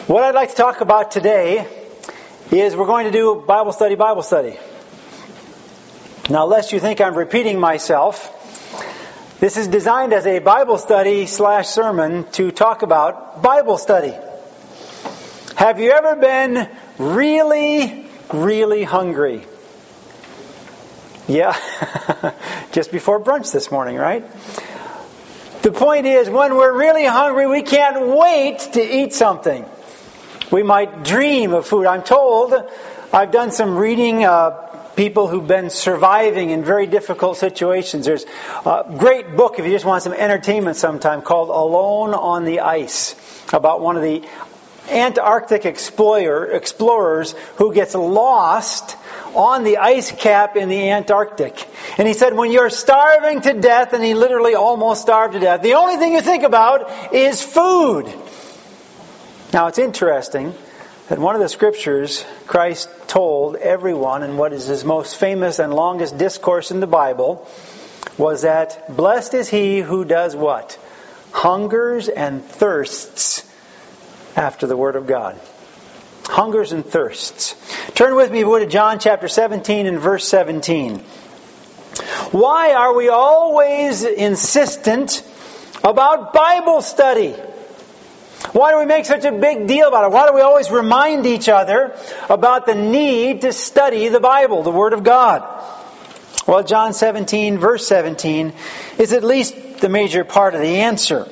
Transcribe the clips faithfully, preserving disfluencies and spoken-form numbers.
What I'd like to talk about today is we're going to do Bible study, Bible study. Now, lest you think I'm repeating myself, this is designed as a Bible study slash sermon to talk about Bible study. Have you ever been really, really hungry? Yeah, just before brunch this morning, right? The point is, when we're really hungry, we can't wait to eat something. We might dream of food. I'm told, I've done some reading, uh, people who've been surviving in very difficult situations. There's a great book, if you just want some entertainment sometime, called Alone on the Ice, about one of the Antarctic explorer, explorers who gets lost on the ice cap in the Antarctic. And he said, when you're starving to death, and he literally almost starved to death, the only thing you think about is food. Now, it's interesting that one of the scriptures Christ told everyone in what is his most famous and longest discourse in the Bible was that blessed is he who does what? Hungers and thirsts after the Word of God. Hungers and thirsts. Turn with me, would, to John chapter seventeen and verse seventeen. Why are we always insistent about Bible study? Why do we make such a big deal about it? Why do we always remind each other about the need to study the Bible, the Word of God? Well, John seventeen, verse seventeen, is at least the major part of the answer.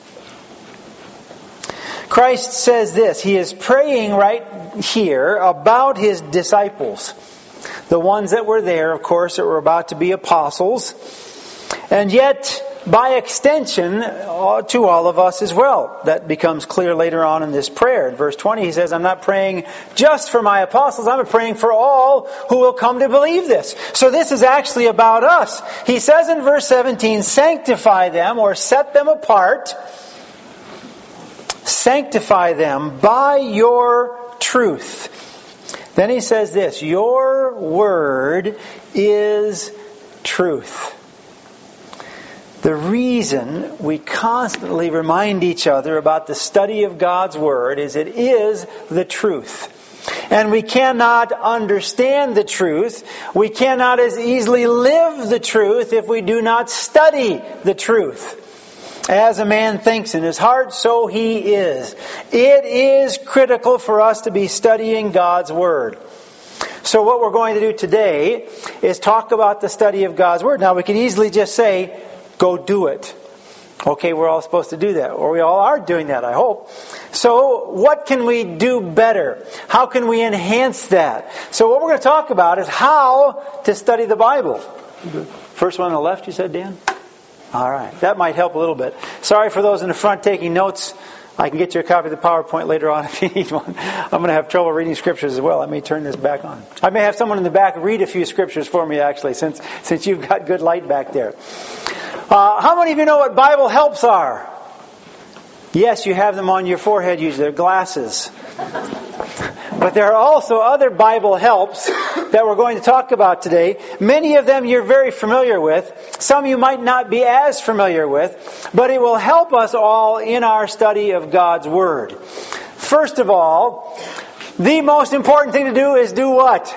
Christ says this. He is praying right here about His disciples. The ones that were there, of course, that were about to be apostles. And yet, by extension, to all of us as well. That becomes clear later on in this prayer. In verse twenty, he says, I'm not praying just for my apostles, I'm praying for all who will come to believe this. So this is actually about us. He says in verse seventeen, sanctify them or set them apart. Sanctify them by your truth. Then he says this, your word is truth. The reason we constantly remind each other about the study of God's Word is it is the truth. And we cannot understand the truth, we cannot as easily live the truth if we do not study the truth. As a man thinks in his heart, so he is. It is critical for us to be studying God's Word. So what we're going to do today is talk about the study of God's Word. Now we can easily just say, go do it. Okay, we're all supposed to do that. Or we all are doing that, I hope. So, what can we do better? How can we enhance that? So what we're going to talk about is how to study the Bible. First one on the left, you said, Dan? All right. That might help a little bit. Sorry for those in the front taking notes. I can get you a copy of the PowerPoint later on if you need one. I'm going to have trouble reading scriptures as well. I may turn this back on. I may have someone in the back read a few scriptures for me, actually, since since you've got good light back there. Uh, how many of you know what Bible helps are? Yes, you have them on your forehead usually. They're glasses. But there are also other Bible helps that we're going to talk about today. Many of them you're very familiar with. Some you might not be as familiar with. But it will help us all in our study of God's Word. First of all, the most important thing to do is do what?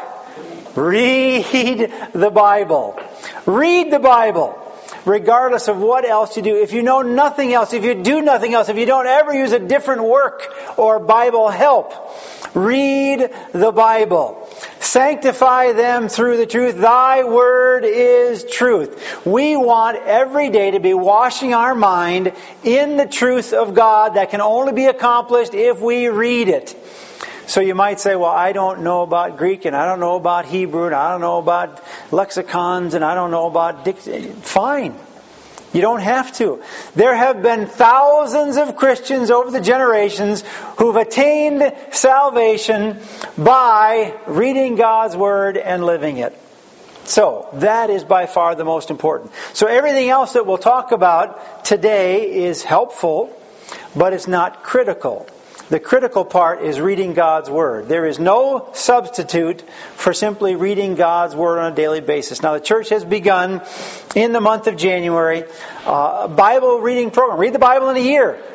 Read the Bible. Read the Bible. Regardless of what else you do. If you know nothing else, if you do nothing else, if you don't ever use a different work or Bible help, read the Bible. Sanctify them through the truth. Thy word is truth. We want every day to be washing our mind in the truth of God that can only be accomplished if we read it. So you might say, well, I don't know about Greek, and I don't know about Hebrew, and I don't know about lexicons, and I don't know about dictionary. Fine. You don't have to. There have been thousands of Christians over the generations who've attained salvation by reading God's Word and living it. So, that is by far the most important. So everything else that we'll talk about today is helpful, but it's not critical. The critical part is reading God's Word. There is no substitute for simply reading God's Word on a daily basis. Now, the church has begun in the month of January uh, a Bible reading program. Read the Bible in a year.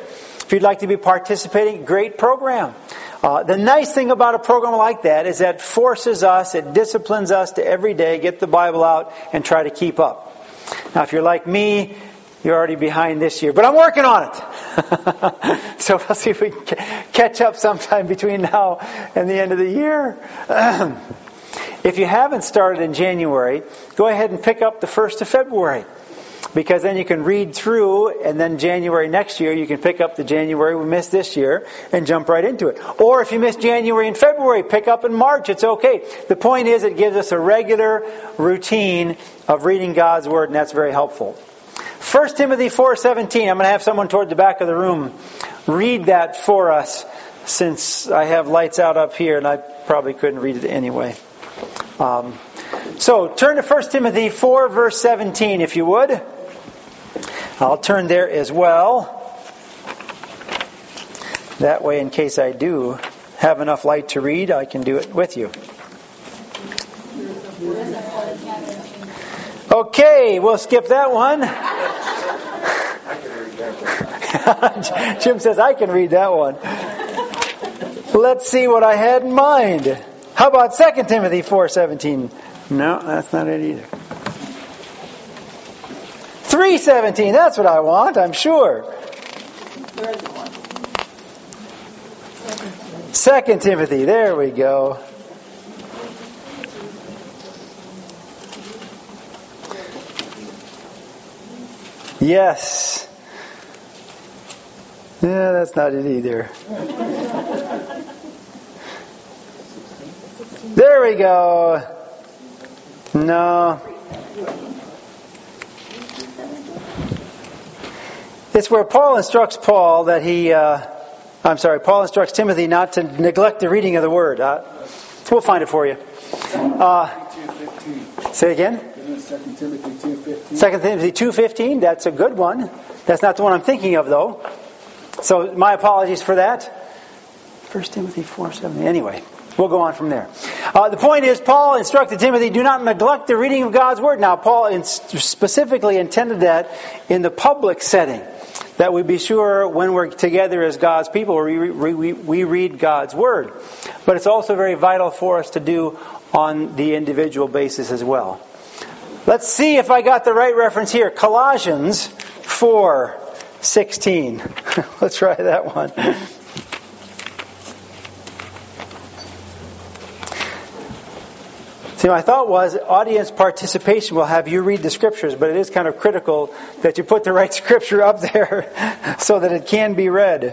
If you'd like to be participating, great program. Uh, the nice thing about a program like that is that it forces us, it disciplines us to every day get the Bible out and try to keep up. Now, if you're like me, you're already behind this year, but I'm working on it. So we'll see if we can catch up sometime between now and the end of the year. If you haven't started in January, go ahead and pick up the first of February. Because then you can read through, and then January next year, you can pick up the January we missed this year and jump right into it. Or if you missed January and February, pick up in March. It's okay. The point is, it gives us a regular routine of reading God's Word, and that's very helpful. First Timothy four seventeen. I'm going to have someone toward the back of the room read that for us, since I have lights out up here, and I probably couldn't read it anyway. Um, so turn to First Timothy four, verse seventeen, if you would. I'll turn there as well. That way, in case I do have enough light to read, I can do it with you. Okay, we'll skip that one. Jim says I can read that one. Let's see what I had in mind. How about Second Timothy four seventeen? No, that's not it either. three seventeen, that's what I want, I'm sure. Second Timothy, there we go. Yes. Yeah, that's not it either. There we go. No. It's where Paul instructs Paul that he, uh, I'm sorry, Paul instructs Timothy not to neglect the reading of the Word. Uh, we'll find it for you. Uh, say again? Second Timothy two fifteen. Second Timothy two fifteen, that's a good one. That's not the one I'm thinking of, though. So my apologies for that. First Timothy four seventeen. Anyway, we'll go on from there. Uh, the point is, Paul instructed Timothy, do not neglect the reading of God's Word. Now, Paul in- specifically intended that in the public setting, that we be sure when we're together as God's people, we, we, we read God's Word. But it's also very vital for us to do on the individual basis as well. Let's see if I got the right reference here. Colossians four sixteen. Let's try that one. See, my thought was audience participation will have you read the Scriptures, but it is kind of critical that you put the right Scripture up there so that it can be read.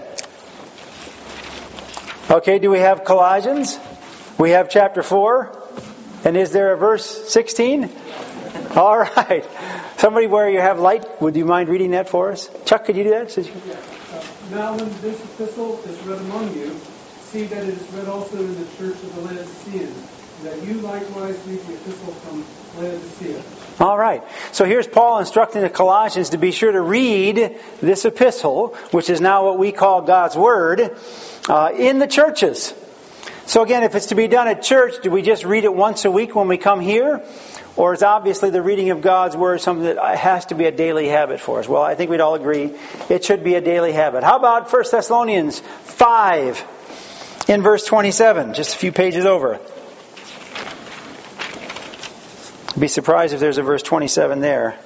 Okay, do we have Colossians? We have chapter four. And is there a verse sixteen? All right. Somebody where you have light, would you mind reading that for us? Chuck, could you do that? Yeah. Uh, now when this epistle is read among you, see that it is read also in the church of the Laodiceans, that you likewise read the epistle from Laodicea. All right. So here's Paul instructing the Colossians to be sure to read this epistle, which is now what we call God's Word, uh, in the churches. So again, if it's to be done at church, do we just read it once a week when we come here? Or is obviously the reading of God's Word something that has to be a daily habit for us? Well, I think we'd all agree it should be a daily habit. How about First Thessalonians five in verse twenty-seven? Just a few pages over. I'd be surprised if there's a verse twenty-seven there.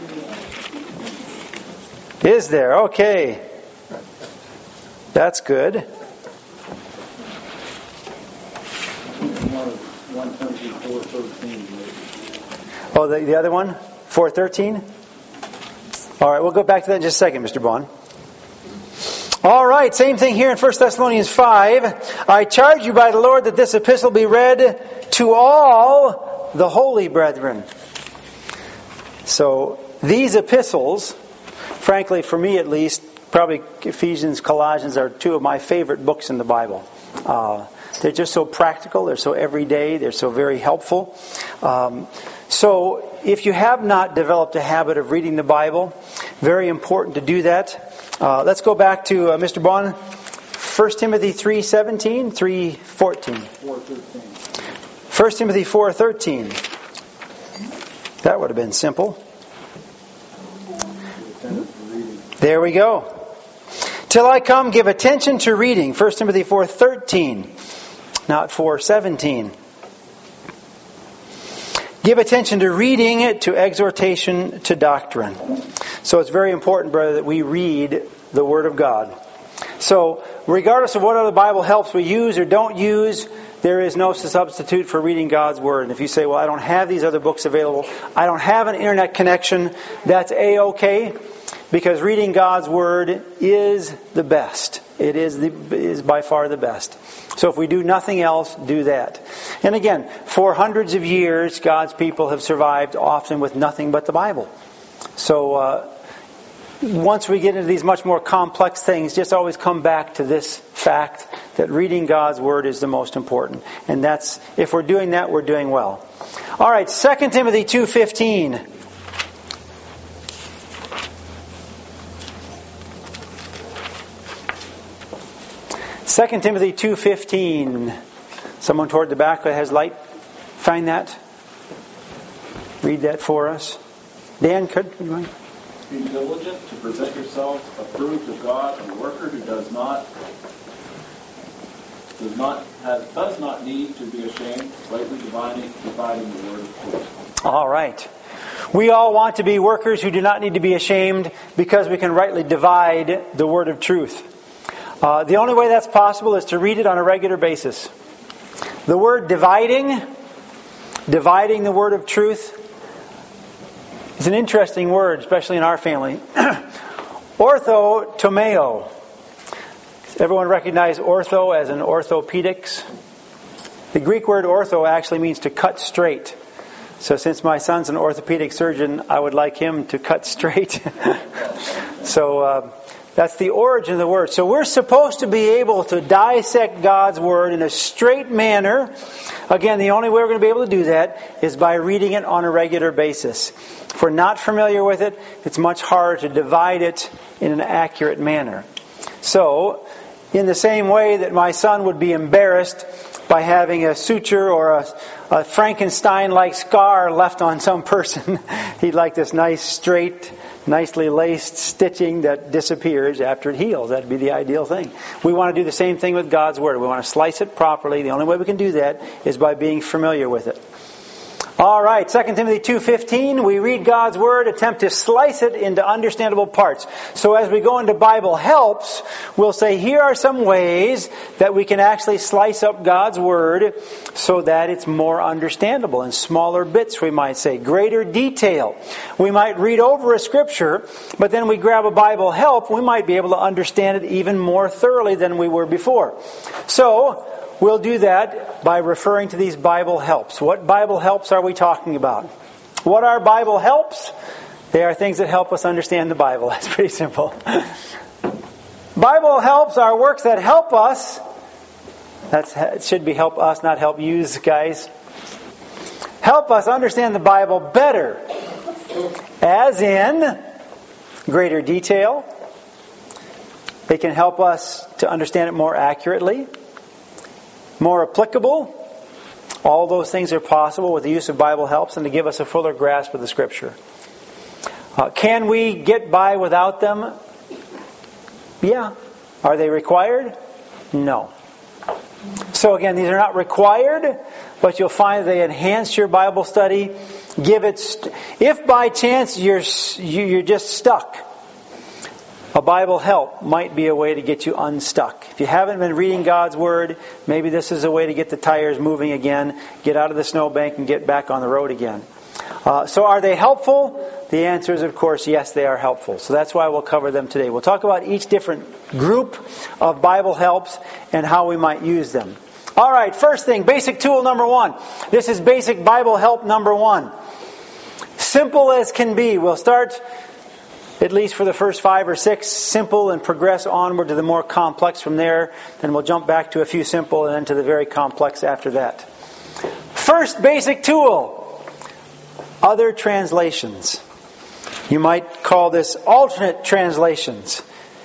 Is there? Okay. That's good. Oh, the, the other one? four thirteen? All right, we'll go back to that in just a second, Mister Bond. All right, same thing here in First Thessalonians five. I charge you by the Lord that this epistle be read to all the holy brethren. So, these epistles, frankly, for me at least, probably Ephesians, Colossians are two of my favorite books in the Bible. Uh, they're just so practical, they're so everyday, they're so very helpful. Um, so, if you have not developed a habit of reading the Bible, very important to do that. Uh, let's go back to uh, Mister Bond. First Timothy three seventeen, three fourteen. four thirteen. First Timothy four thirteen. That would have been simple. There we go. Till I come, give attention to reading. First Timothy four thirteen, not four seventeen. Give attention to reading, to exhortation, to doctrine. So it's very important, brother, that we read the Word of God. So regardless of what other Bible helps we use or don't use, there is no substitute for reading God's Word. And if you say, well, I don't have these other books available, I don't have an internet connection, that's A-okay, because reading God's Word is the best. It is the, is by far the best. So if we do nothing else, do that. And again, for hundreds of years, God's people have survived often with nothing but the Bible. So uh, once we get into these much more complex things, just always come back to this fact that reading God's Word is the most important. And that's, if we're doing that, we're doing well. All right, Second Timothy two fifteen. Second Timothy two fifteen. Someone toward the back that has light, find that. Read that for us. Dan, could you mind? Be diligent to present yourselves approved of God, a worker who does not does not has, does not need to be ashamed, rightly dividing dividing the word of truth. All right. We all want to be workers who do not need to be ashamed because we can rightly divide the word of truth. Uh, the only way that's possible is to read it on a regular basis. The word dividing, dividing the word of truth, is an interesting word, especially in our family. Orthotomeo. Everyone recognize ortho as an orthopedics? The Greek word ortho actually means to cut straight. So since my son's an orthopedic surgeon, I would like him to cut straight. so uh, that's the origin of the word. So we're supposed to be able to dissect God's Word in a straight manner. Again, the only way we're going to be able to do that is by reading it on a regular basis. If we're not familiar with it, it's much harder to divide it in an accurate manner. So, in the same way that my son would be embarrassed by having a suture or a, a Frankenstein-like scar left on some person, he'd like this nice, straight, nicely laced stitching that disappears after it heals. That'd be the ideal thing. We want to do the same thing with God's Word. We want to slice it properly. The only way we can do that is by being familiar with it. All right, Second Timothy two fifteen, we read God's Word, attempt to slice it into understandable parts. So as we go into Bible Helps, we'll say here are some ways that we can actually slice up God's Word so that it's more understandable in smaller bits, we might say. Greater detail. We might read over a scripture, but then we grab a Bible Help, we might be able to understand it even more thoroughly than we were before. So, we'll do that by referring to these Bible Helps. What Bible Helps are we talking about? What are Bible Helps? They are things that help us understand the Bible. That's pretty simple. Bible Helps are works that help us. That's, it should be help us, not help yous, guys. Help us understand the Bible better. As in greater detail. They can help us to understand it more accurately. More applicable. All those things are possible with the use of Bible Helps and to give us a fuller grasp of the Scripture. Uh, can we get by without them? Yeah. Are they required? No. So again, these are not required, but you'll find they enhance your Bible study. Give it. St- if by chance you're you're just stuck, a Bible Help might be a way to get you unstuck. If you haven't been reading God's Word, maybe this is a way to get the tires moving again, get out of the snowbank and get back on the road again. Uh, so are they helpful? The answer is, of course, yes, they are helpful. So that's why we'll cover them today. We'll talk about each different group of Bible Helps and how we might use them. All right, first thing, basic tool number one. This is basic Bible Help number one. Simple as can be. We'll start, at least for the first five or six, simple and progress onward to the more complex from there. Then we'll jump back to a few simple and then to the very complex after that. First basic tool, other translations. You might call this alternate translations.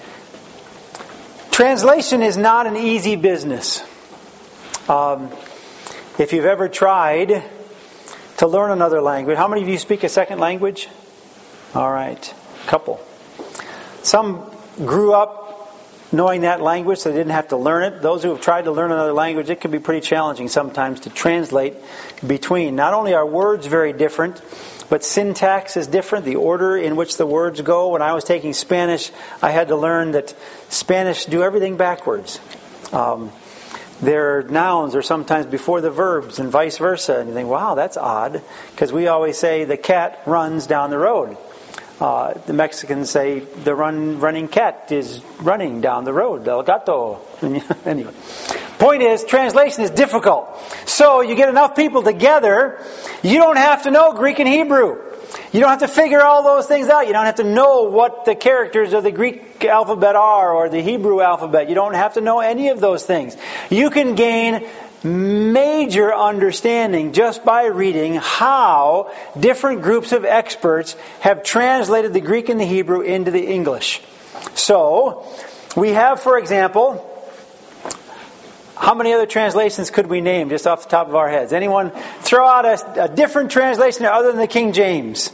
Translation is not an easy business. Um, if you've ever tried to learn another language, how many of you speak a second language? All right. Couple. Some grew up knowing that language so they didn't have to learn it. Those who have tried to learn another language, it can be pretty challenging sometimes to translate between. Not only are words very different, but syntax is different, the order in which the words go. When I was taking Spanish, I had to learn that Spanish do everything backwards. Um, their nouns are sometimes before the verbs and vice versa. And you think, wow, that's odd. Because we always say the cat runs down the road. Uh, the Mexicans say the run, running cat is running down the road. El gato. Anyway. Point is, translation is difficult. So you get enough people together, you don't have to know Greek and Hebrew. You don't have to figure all those things out. You don't have to know what the characters of the Greek alphabet are or the Hebrew alphabet. You don't have to know any of those things. You can gain major understanding just by reading how different groups of experts have translated the Greek and the Hebrew into the English. So, we have, for example, how many other translations could we name just off the top of our heads? Anyone throw out a, a different translation other than the King James?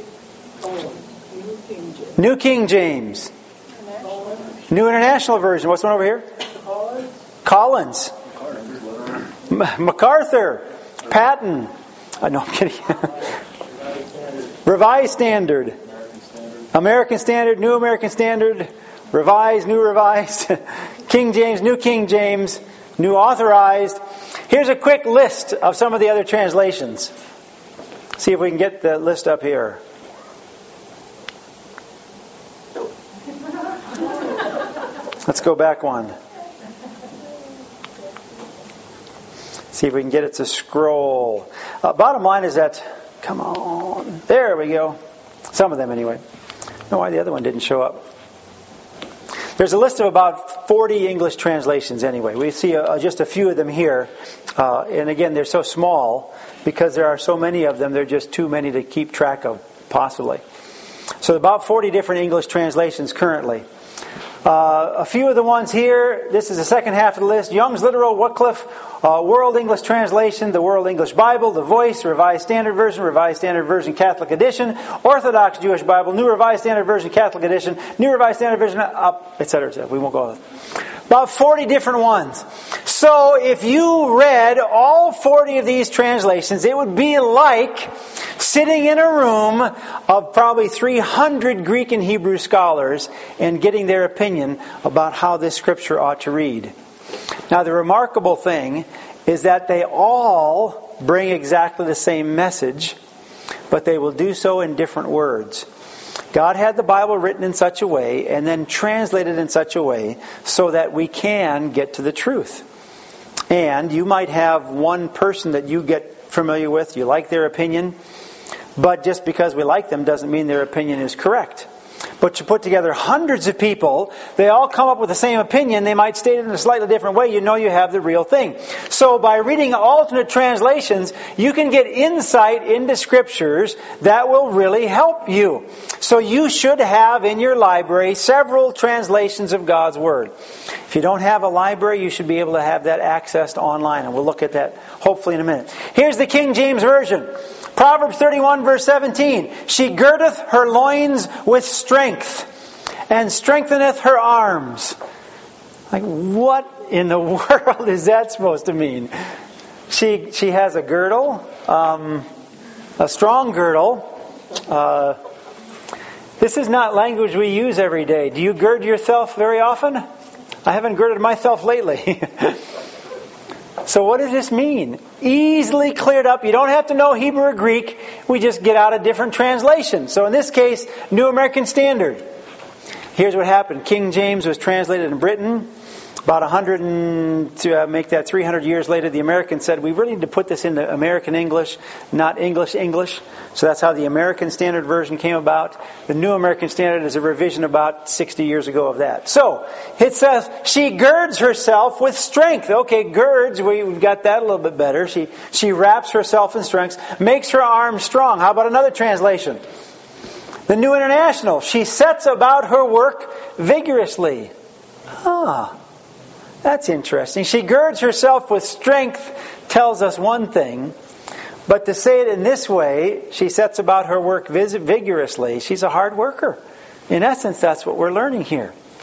New King James. New International Version. What's one over here? Collins. MacArthur. Patton. Uh, no, I'm kidding. Revised Standard. American Standard. New American Standard. Revised. New Revised. King James. New King James. New Authorized. Here's a quick list of some of the other translations. See if we can get the list up here. Let's go back one. See if we can get it to scroll. Uh, bottom line is that, come on, there we go. Some of them anyway. I don't know why the other one didn't show up. There's a list of about forty English translations anyway. We see a, just a few of them here. Uh, and again, they're so small because there are so many of them, they're just too many to keep track of, possibly. So about forty different English translations currently. Uh, a few of the ones here, this is the second half of the list. Young's Literal, Wycliffe, uh, World English Translation, the World English Bible, the Voice, Revised Standard Version, Revised Standard Version, Catholic Edition, Orthodox Jewish Bible, New Revised Standard Version, Catholic Edition, New Revised Standard Version, up, et cetera, et cetera. We won't go on. About forty different ones. So if you read all forty of these translations, it would be like sitting in a room of probably three hundred Greek and Hebrew scholars and getting their opinion about how this scripture ought to read. Now the remarkable thing is that they all bring exactly the same message, but they will do so in different words. God had the Bible written in such a way and then translated in such a way so that we can get to the truth. And you might have one person that you get familiar with, you like their opinion, but just because we like them doesn't mean their opinion is correct. But you put together hundreds of people, they all come up with the same opinion, they might state it in a slightly different way, you know you have the real thing. So by reading alternate translations, you can get insight into scriptures that will really help you. So you should have in your library several translations of God's Word. If you don't have a library, you should be able to have that accessed online, and we'll look at that hopefully in a minute. Here's the King James Version. Proverbs thirty-one verse seventeen. She girdeth her loins with strength, and strengtheneth her arms. Like, what in the world is that supposed to mean? She she has a girdle, um, a strong girdle. Uh, this is not language we use every day. Do you gird yourself very often? I haven't girded myself lately. So what does this mean? Easily cleared up. You don't have to know Hebrew or Greek. We just get out a different translation. So in this case, New American Standard. Here's what happened. King James was translated in Britain. About one hundred and to uh, make that three hundred years later, the Americans said, we really need to put this into American English, not English English. So that's how the American Standard Version came about. The New American Standard is a revision about sixty years ago of that. So it says, she girds herself with strength. Okay, girds, we've got that a little bit better. She she wraps herself in strength, makes her arms strong. How about another translation? The New International. She sets about her work vigorously. Ah. That's interesting. She girds herself with strength tells us one thing, but to say it in this way, she sets about her work vigorously. She's a hard worker. In essence, that's what we're learning here.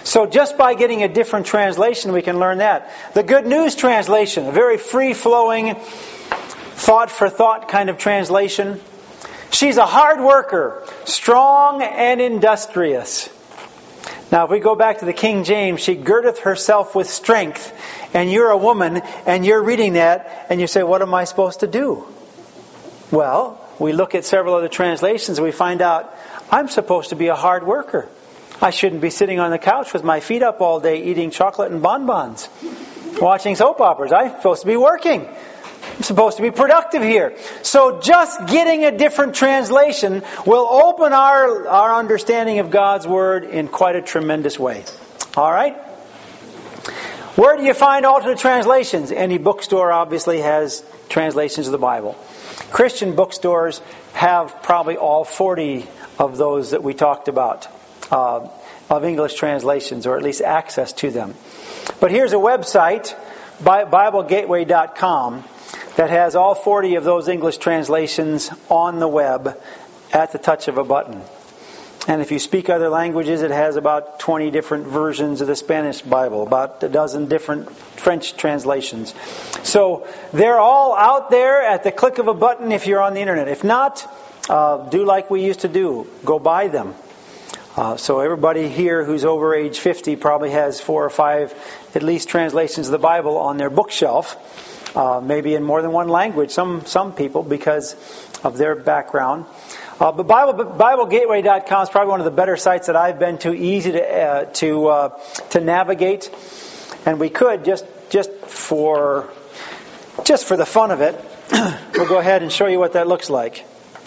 So just by getting a different translation, we can learn that. The Good News Translation, a very free-flowing, thought-for-thought kind of translation. She's a hard worker, strong and industrious. Now, if we go back to the King James, she girdeth herself with strength. And you're a woman, and you're reading that, and you say, what am I supposed to do? Well, we look at several other translations, and we find out, I'm supposed to be a hard worker. I shouldn't be sitting on the couch with my feet up all day eating chocolate and bonbons, watching soap operas. I'm supposed to be working. I'm supposed to be productive here. So just getting a different translation will open our, our understanding of God's Word in quite a tremendous way. All right? Where do you find alternate translations? Any bookstore obviously has translations of the Bible. Christian bookstores have probably all forty of those that we talked about, uh, of English translations, or at least access to them. But here's a website, Bible Gateway dot com, that has all forty of those English translations on the web at the touch of a button. And if you speak other languages, it has about twenty different versions of the Spanish Bible, about a dozen different French translations. So they're all out there at the click of a button if you're on the internet. If not, uh, do like we used to do. Go buy them. Uh, so everybody here who's over age fifty probably has four or five, at least, translations of the Bible on their bookshelf. Uh, maybe in more than one language. Some some people, because of their background. Uh, but Bible Bible Gateway dot com is probably one of the better sites that I've been to, easy to uh, to uh, to navigate. And we could just just for just for the fun of it, we'll go ahead and show you what that looks like.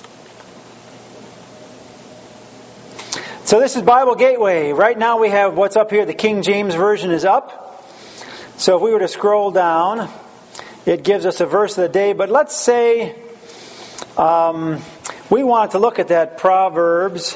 So this is Bible Gateway. Right now we have what's up here. The King James Version is up. So if we were to scroll down, it gives us a verse of the day. But let's say um, we wanted to look at that Proverbs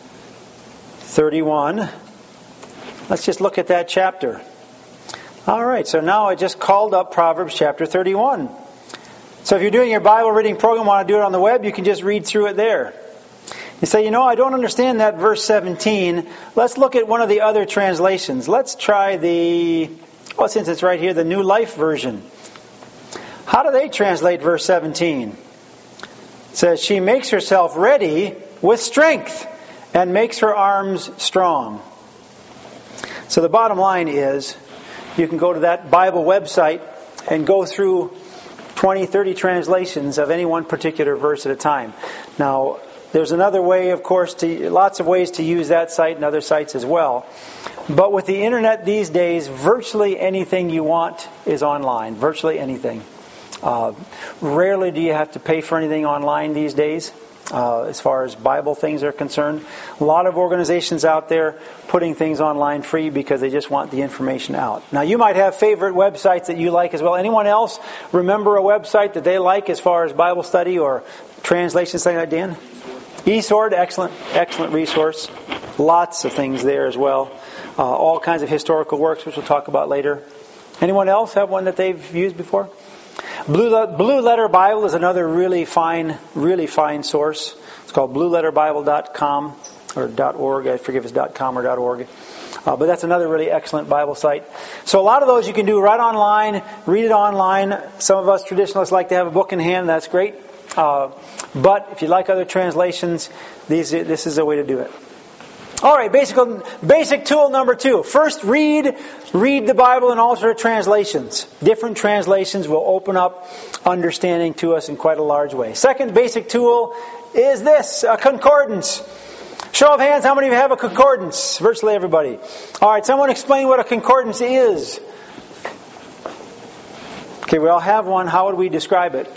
thirty-one. Let's just look at that chapter. All right, so now I just called up Proverbs chapter thirty-one. So if you're doing your Bible reading program, want to do it on the web, you can just read through it there. You say, you know, I don't understand that verse seventeen. Let's look at one of the other translations. Let's try the, well, since it's right here, the New Life Version. How do they translate verse seventeen? It says, she makes herself ready with strength and makes her arms strong. So the bottom line is, you can go to that Bible website and go through twenty, thirty translations of any one particular verse at a time. Now, there's another way, of course, to lots of ways to use that site and other sites as well. But with the internet these days, virtually anything you want is online. Virtually anything. Uh, rarely do you have to pay for anything online these days, uh, as far as Bible things are concerned. A lot of organizations out there putting things online free because they just want the information out. Now, you might have favorite websites that you like as well. Anyone else remember a website that they like as far as Bible study or translation, something like that, Dan? eSword, excellent, excellent resource. Lots of things there as well. Uh, all kinds of historical works, which we'll talk about later. Anyone else have one that they've used before? Blue, Blue Letter Bible is another really fine, really fine source. It's called blue letter bible dot com or .org. I forget if it's .com or .org. Uh, but that's another really excellent Bible site. So a lot of those you can do right online, read it online. Some of us traditionalists like to have a book in hand. That's great. Uh, but if you like other translations, these, this is a way to do it. All right, basic, basic tool number two. First, read, read the Bible in alternate translations. Different translations will open up understanding to us in quite a large way. Second basic tool is this, a concordance. Show of hands, how many of you have a concordance? Virtually everybody. All right, someone explain what a concordance is. Okay, we all have one. How would we describe it?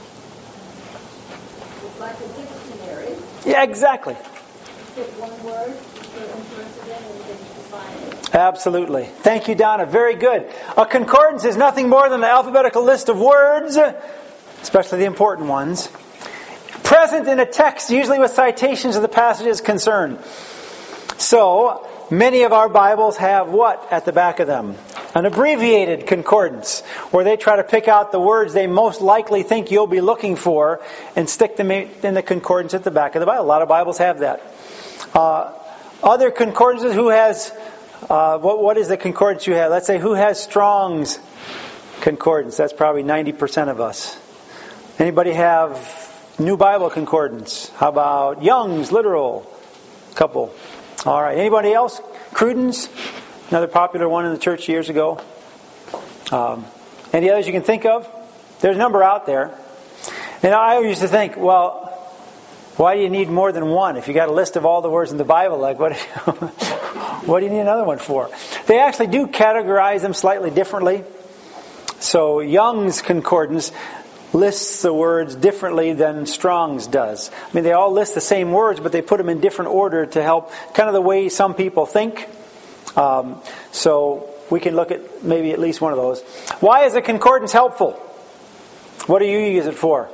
Like a dictionary. Yeah, exactly. Pick one word, put it into it, and then define it. Absolutely. Thank you, Donna. Very good. A concordance is nothing more than an alphabetical list of words, especially the important ones, present in a text, usually with citations of the passages concerned. So, many of our Bibles have what at the back of them? An abbreviated concordance, where they try to pick out the words they most likely think you'll be looking for and stick them in the concordance at the back of the Bible. A lot of Bibles have that. Uh, other concordances, who has Uh, what, what is the concordance you have? Let's say, who has Strong's concordance? That's probably ninety percent of us. Anybody have New Bible Concordance? How about Young's Literal? Couple. All right. Anybody else? Cruden's? Another popular one in the church years ago. Um, any others you can think of? There's a number out there. And I used to think, well, why do you need more than one? If you got a list of all the words in the Bible, like what, what do you need another one for? They actually do categorize them slightly differently. So Young's Concordance lists the words differently than Strong's does. I mean, they all list the same words, but they put them in different order to help kind of the way some people think. Um, so we can look at maybe at least one of those. Why is a concordance helpful? What do you use it for?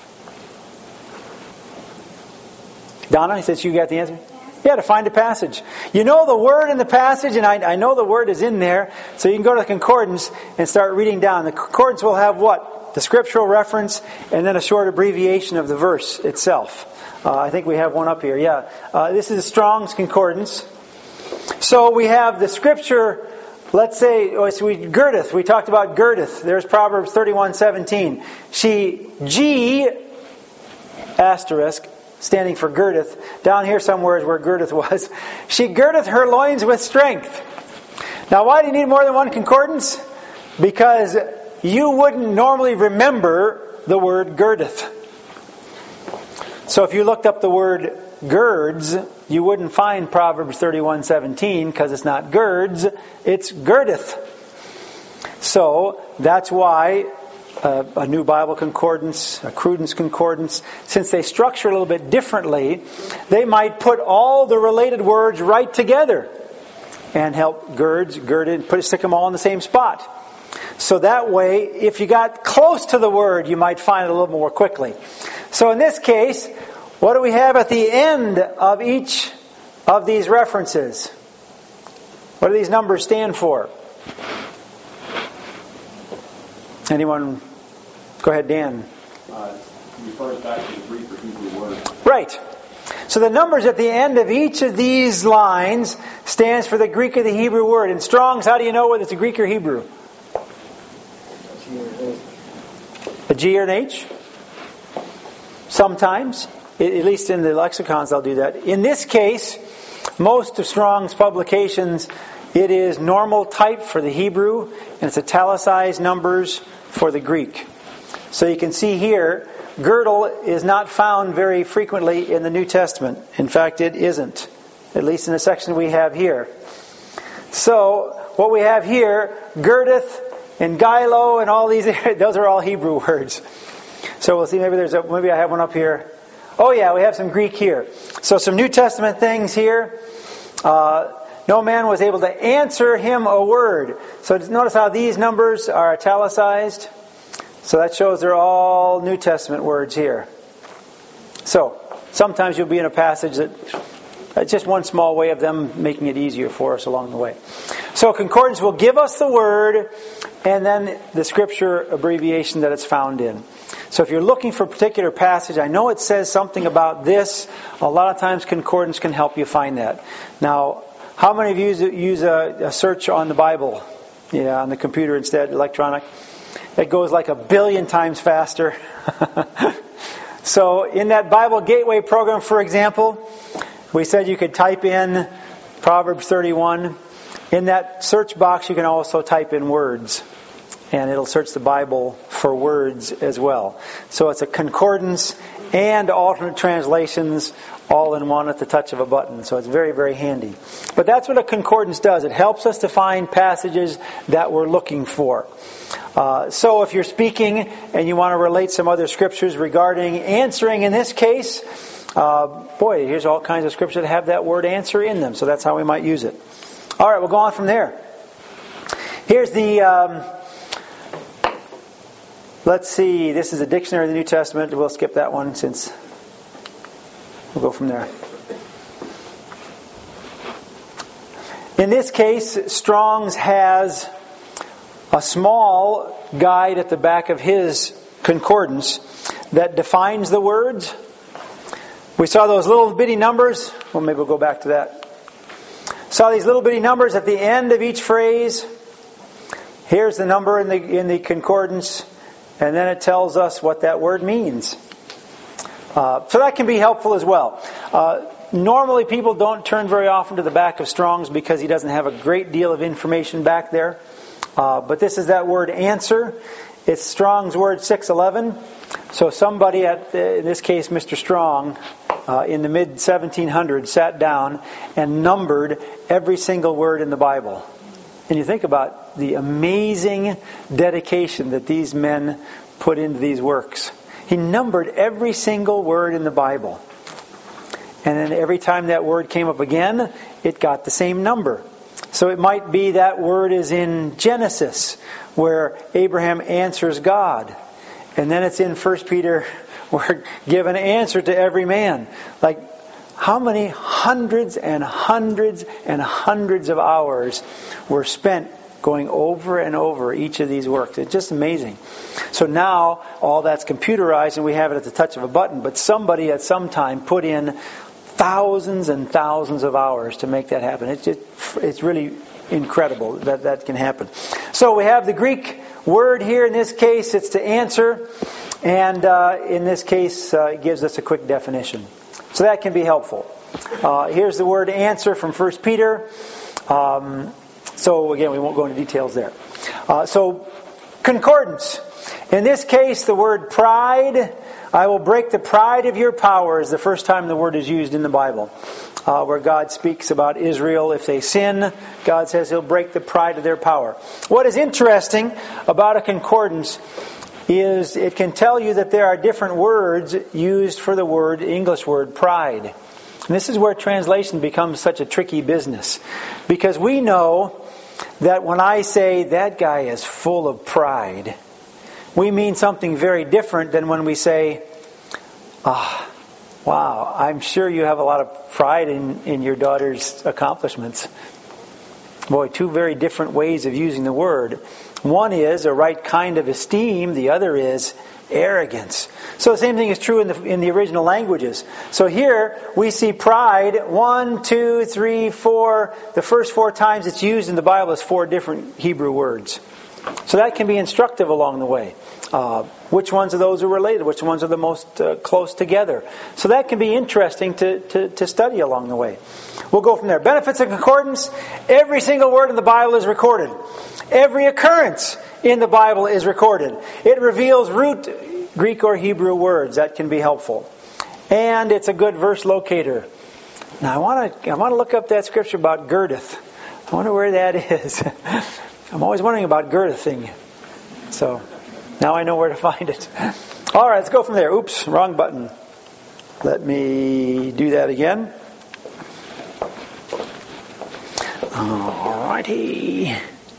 Donna, since you got the answer? Yeah, to find a passage. You know the word in the passage, and I, I know the word is in there, so you can go to the concordance and start reading down. The concordance will have what? The scriptural reference, and then a short abbreviation of the verse itself. Uh, I think we have one up here. Yeah, uh, this is Strong's Concordance. So we have the scripture. Let's say oh, so we girdeth. We talked about girdeth. There's Proverbs thirty-one seventeen. She G asterisk standing for girdeth. Down here somewhere is where girdeth was. She girdeth her loins with strength. Now, why do you need more than one concordance? Because you wouldn't normally remember the word girdeth. So if you looked up the word girds, you wouldn't find Proverbs thirty-one seventeen because it's not girds, it's girdeth. So that's why a, a New Bible Concordance, a Cruden's Concordance, since they structure a little bit differently, they might put all the related words right together and help girds, girded, put stick them all in the same spot. So that way, if you got close to the word, you might find it a little more quickly. So in this case, what do we have at the end of each of these references? What do these numbers stand for? Anyone? Go ahead, Dan. Uh, refers back to the Greek or Hebrew word. Right. So the numbers at the end of each of these lines stands for the Greek or the Hebrew word. In Strong's, how do you know whether it's a Greek or Hebrew? A G or an H? Sometimes. At least in the lexicons they'll do that. In this case, most of Strong's publications, it is normal type for the Hebrew, and it's italicized numbers for the Greek. So you can see here, girdle is not found very frequently in the New Testament. In fact, it isn't. At least in the section we have here. So, what we have here, girdeth and gylo and all these, those are all Hebrew words. So we'll see, maybe there's a, maybe I have one up here. Oh yeah, we have some Greek here. So some New Testament things here. Uh, no man was able to answer him a word. So notice how these numbers are italicized. So that shows they're all New Testament words here. So sometimes you'll be in a passage that it's just one small way of them making it easier for us along the way. So concordance will give us the word and then the scripture abbreviation that it's found in. So if you're looking for a particular passage, I know it says something about this. A lot of times concordance can help you find that. Now, how many of you use a, a search on the Bible? Yeah, on the computer instead, electronic. It goes like a billion times faster. So in that Bible Gateway program, for example, we said you could type in Proverbs thirty-one. In that search box, you can also type in words. And it'll search the Bible for words as well. So it's a concordance and alternate translations all in one at the touch of a button. So it's very, very handy. But that's what a concordance does. It helps us to find passages that we're looking for. Uh, so if you're speaking and you want to relate some other scriptures regarding answering in this case, uh, boy, here's all kinds of scriptures that have that word answer in them. So that's how we might use it. All right, we'll go on from there. Here's the... Um, Let's see, this is a dictionary of the New Testament. We'll skip that one since we'll go from there. In this case, Strong's has a small guide at the back of his concordance that defines the words. We saw those little bitty numbers. Well, maybe we'll go back to that. Saw these little bitty numbers at the end of each phrase. Here's the number in the in the concordance, and then it tells us what that word means. Uh, so that can be helpful as well. Uh, normally people don't turn very often to the back of Strong's because he doesn't have a great deal of information back there. Uh, but this is that word answer. It's Strong's word six eleven. So somebody at, in this case, Mister Strong, uh, in the mid seventeen hundreds, sat down and numbered every single word in the Bible. And you think about the amazing dedication that these men put into these works. He numbered every single word in the Bible. And then every time that word came up again, it got the same number. So it might be that word is in Genesis, where Abraham answers God. And then it's in First Peter, where give an answer to every man. Like, how many hundreds and hundreds and hundreds of hours were spent going over and over each of these works? It's just amazing. So now all that's computerized and we have it at the touch of a button. But somebody at some time put in thousands and thousands of hours to make that happen. It's just, it's really incredible that that can happen. So we have the Greek word here. In this case, it's to answer. And uh, in this case, uh, it gives us a quick definition. So that can be helpful. Uh, here's the word answer from First Peter. Um, so again, we won't go into details there. Uh, so concordance. In this case, the word pride. I will break the pride of your power is the first time the word is used in the Bible. Uh, where God speaks about Israel. If they sin, God says He'll break the pride of their power. What is interesting about a concordance is it can tell you that there are different words used for the word, English word, pride. And this is where translation becomes such a tricky business. Because we know that when I say that guy is full of pride, we mean something very different than when we say, ah, wow, I'm sure you have a lot of pride in, in your daughter's accomplishments. Boy, two very different ways of using the word. One is a right kind of esteem. The other is arrogance. So the same thing is true in the in the original languages. So here we see pride one, two, three, four. The first four times it's used in the Bible is four different Hebrew words. So that can be instructive along the way. Uh, which ones of those are related? Which ones are the most uh, close together? So that can be interesting to, to, to study along the way. We'll go from there. Benefits of concordance. Every single word in the Bible is recorded. Every occurrence in the Bible is recorded. It reveals root Greek or Hebrew words. That can be helpful. And it's a good verse locator. Now I want to I want to look up that scripture about girdeth. I wonder where that is. I'm always wondering about girthing. So now I know where to find it. All right, let's go from there. Oops, wrong button. Let me do that again. All righty.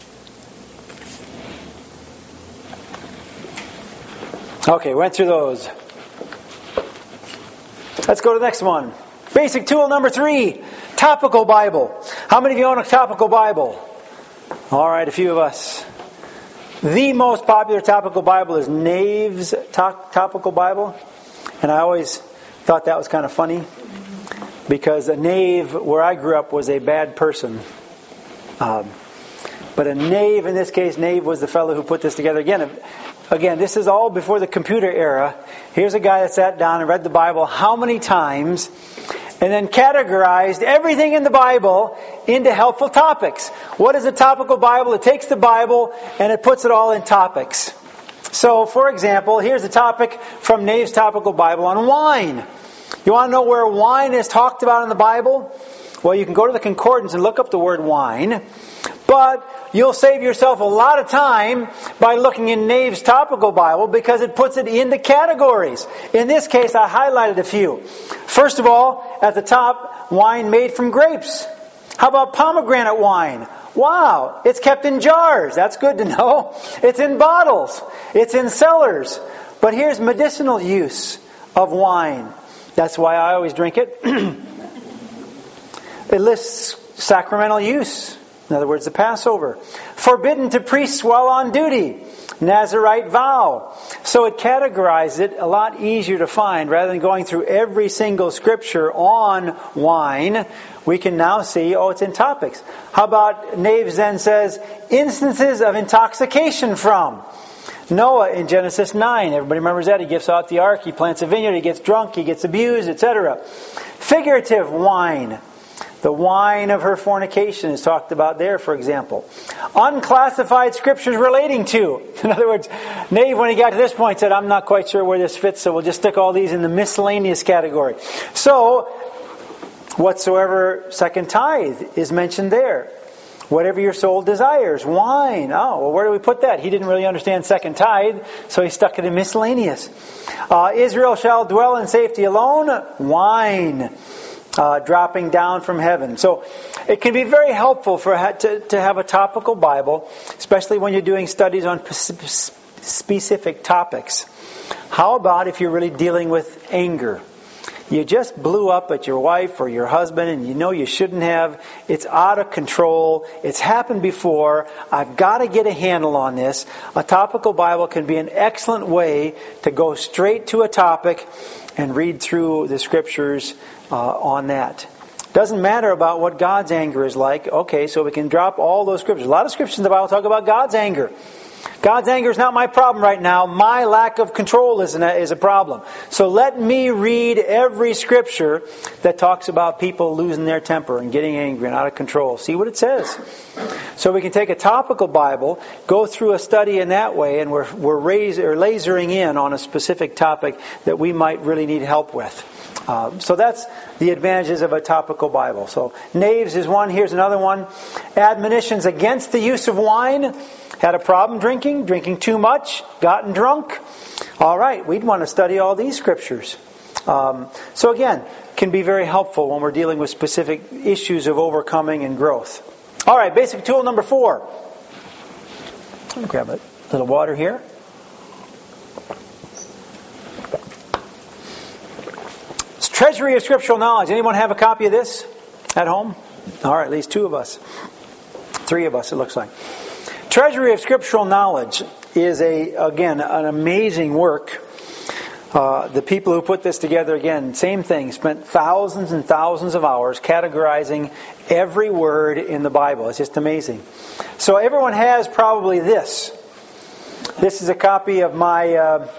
Okay, went through those. Let's go to the next one. Basic tool number three, topical Bible. How many of you own a topical Bible? All right, a few of us. The most popular topical Bible is Nave's to- topical Bible. And I always thought that was kind of funny. Because a knave, where I grew up, was a bad person. Um, but a knave, in this case, Nave was the fellow who put this together. Again, again, this is all before the computer era. Here's a guy that sat down and read the Bible how many times, and then categorized everything in the Bible into helpful topics. What is a topical Bible? It takes the Bible and it puts it all in topics. So, for example, here's a topic from Nave's Topical Bible on wine. You want to know where wine is talked about in the Bible? Well, you can go to the concordance and look up the word wine. But you'll save yourself a lot of time by looking in Nave's Topical Bible because it puts it into categories. In this case, I highlighted a few. First of all, at the top, wine made from grapes. How about pomegranate wine? Wow, it's kept in jars. That's good to know. It's in bottles. It's in cellars. But here's medicinal use of wine. That's why I always drink it. It lists sacramental use. In other words, the Passover. Forbidden to priests while on duty. Nazirite vow. So it categorized it a lot easier to find. Rather than going through every single scripture on wine, we can now see, oh, it's in topics. How about Naves then says, instances of intoxication from. Noah in Genesis nine. Everybody remembers that. He gets out the ark, he plants a vineyard, he gets drunk, he gets abused, et cetera. Figurative wine. The wine of her fornication is talked about there, for example. Unclassified scriptures relating to. In other words, Nave, when he got to this point, said, I'm not quite sure where this fits, so we'll just stick all these in the miscellaneous category. So, whatsoever second tithe is mentioned there. Whatever your soul desires. Wine. Oh, well, where do we put that? He didn't really understand second tithe, so he stuck it in miscellaneous. Uh, Israel shall dwell in safety alone. Wine. Uh, dropping down from heaven. So it can be very helpful for to, to have a topical Bible, especially when you're doing studies on specific topics. How about if you're really dealing with anger? You just blew up at your wife or your husband and you know you shouldn't have. It's out of control. It's happened before. I've got to get a handle on this. A topical Bible can be an excellent way to go straight to a topic and read through the scriptures uh, on that. Doesn't matter about what God's anger is like. Okay, so we can drop all those scriptures. A lot of scriptures in the Bible talk about God's anger. God's anger is not my problem right now. My lack of control is, an, is a problem. So let me read every scripture that talks about people losing their temper and getting angry and out of control. See what it says. So we can take a topical Bible, go through a study in that way, and we're, we're raise, or lasering in on a specific topic that we might really need help with. Uh, so that's the advantages of a topical Bible. So Naves is one. Here's another one. Admonitions against the use of wine. Had a problem drinking, drinking too much, gotten drunk. All right, we'd want to study all these scriptures. Um, so again, can be very helpful when we're dealing with specific issues of overcoming and growth. All right, basic tool number four. Let me grab a little water here. It's Treasury of Scriptural Knowledge. Anyone have a copy of this at home? All right, at least two of us. Three of us, it looks like. Treasury of Scriptural Knowledge is, a again, an amazing work. Uh, the people who put this together, again, same thing, spent thousands and thousands of hours categorizing every word in the Bible. It's just amazing. So everyone has probably this. This is a copy of my uh,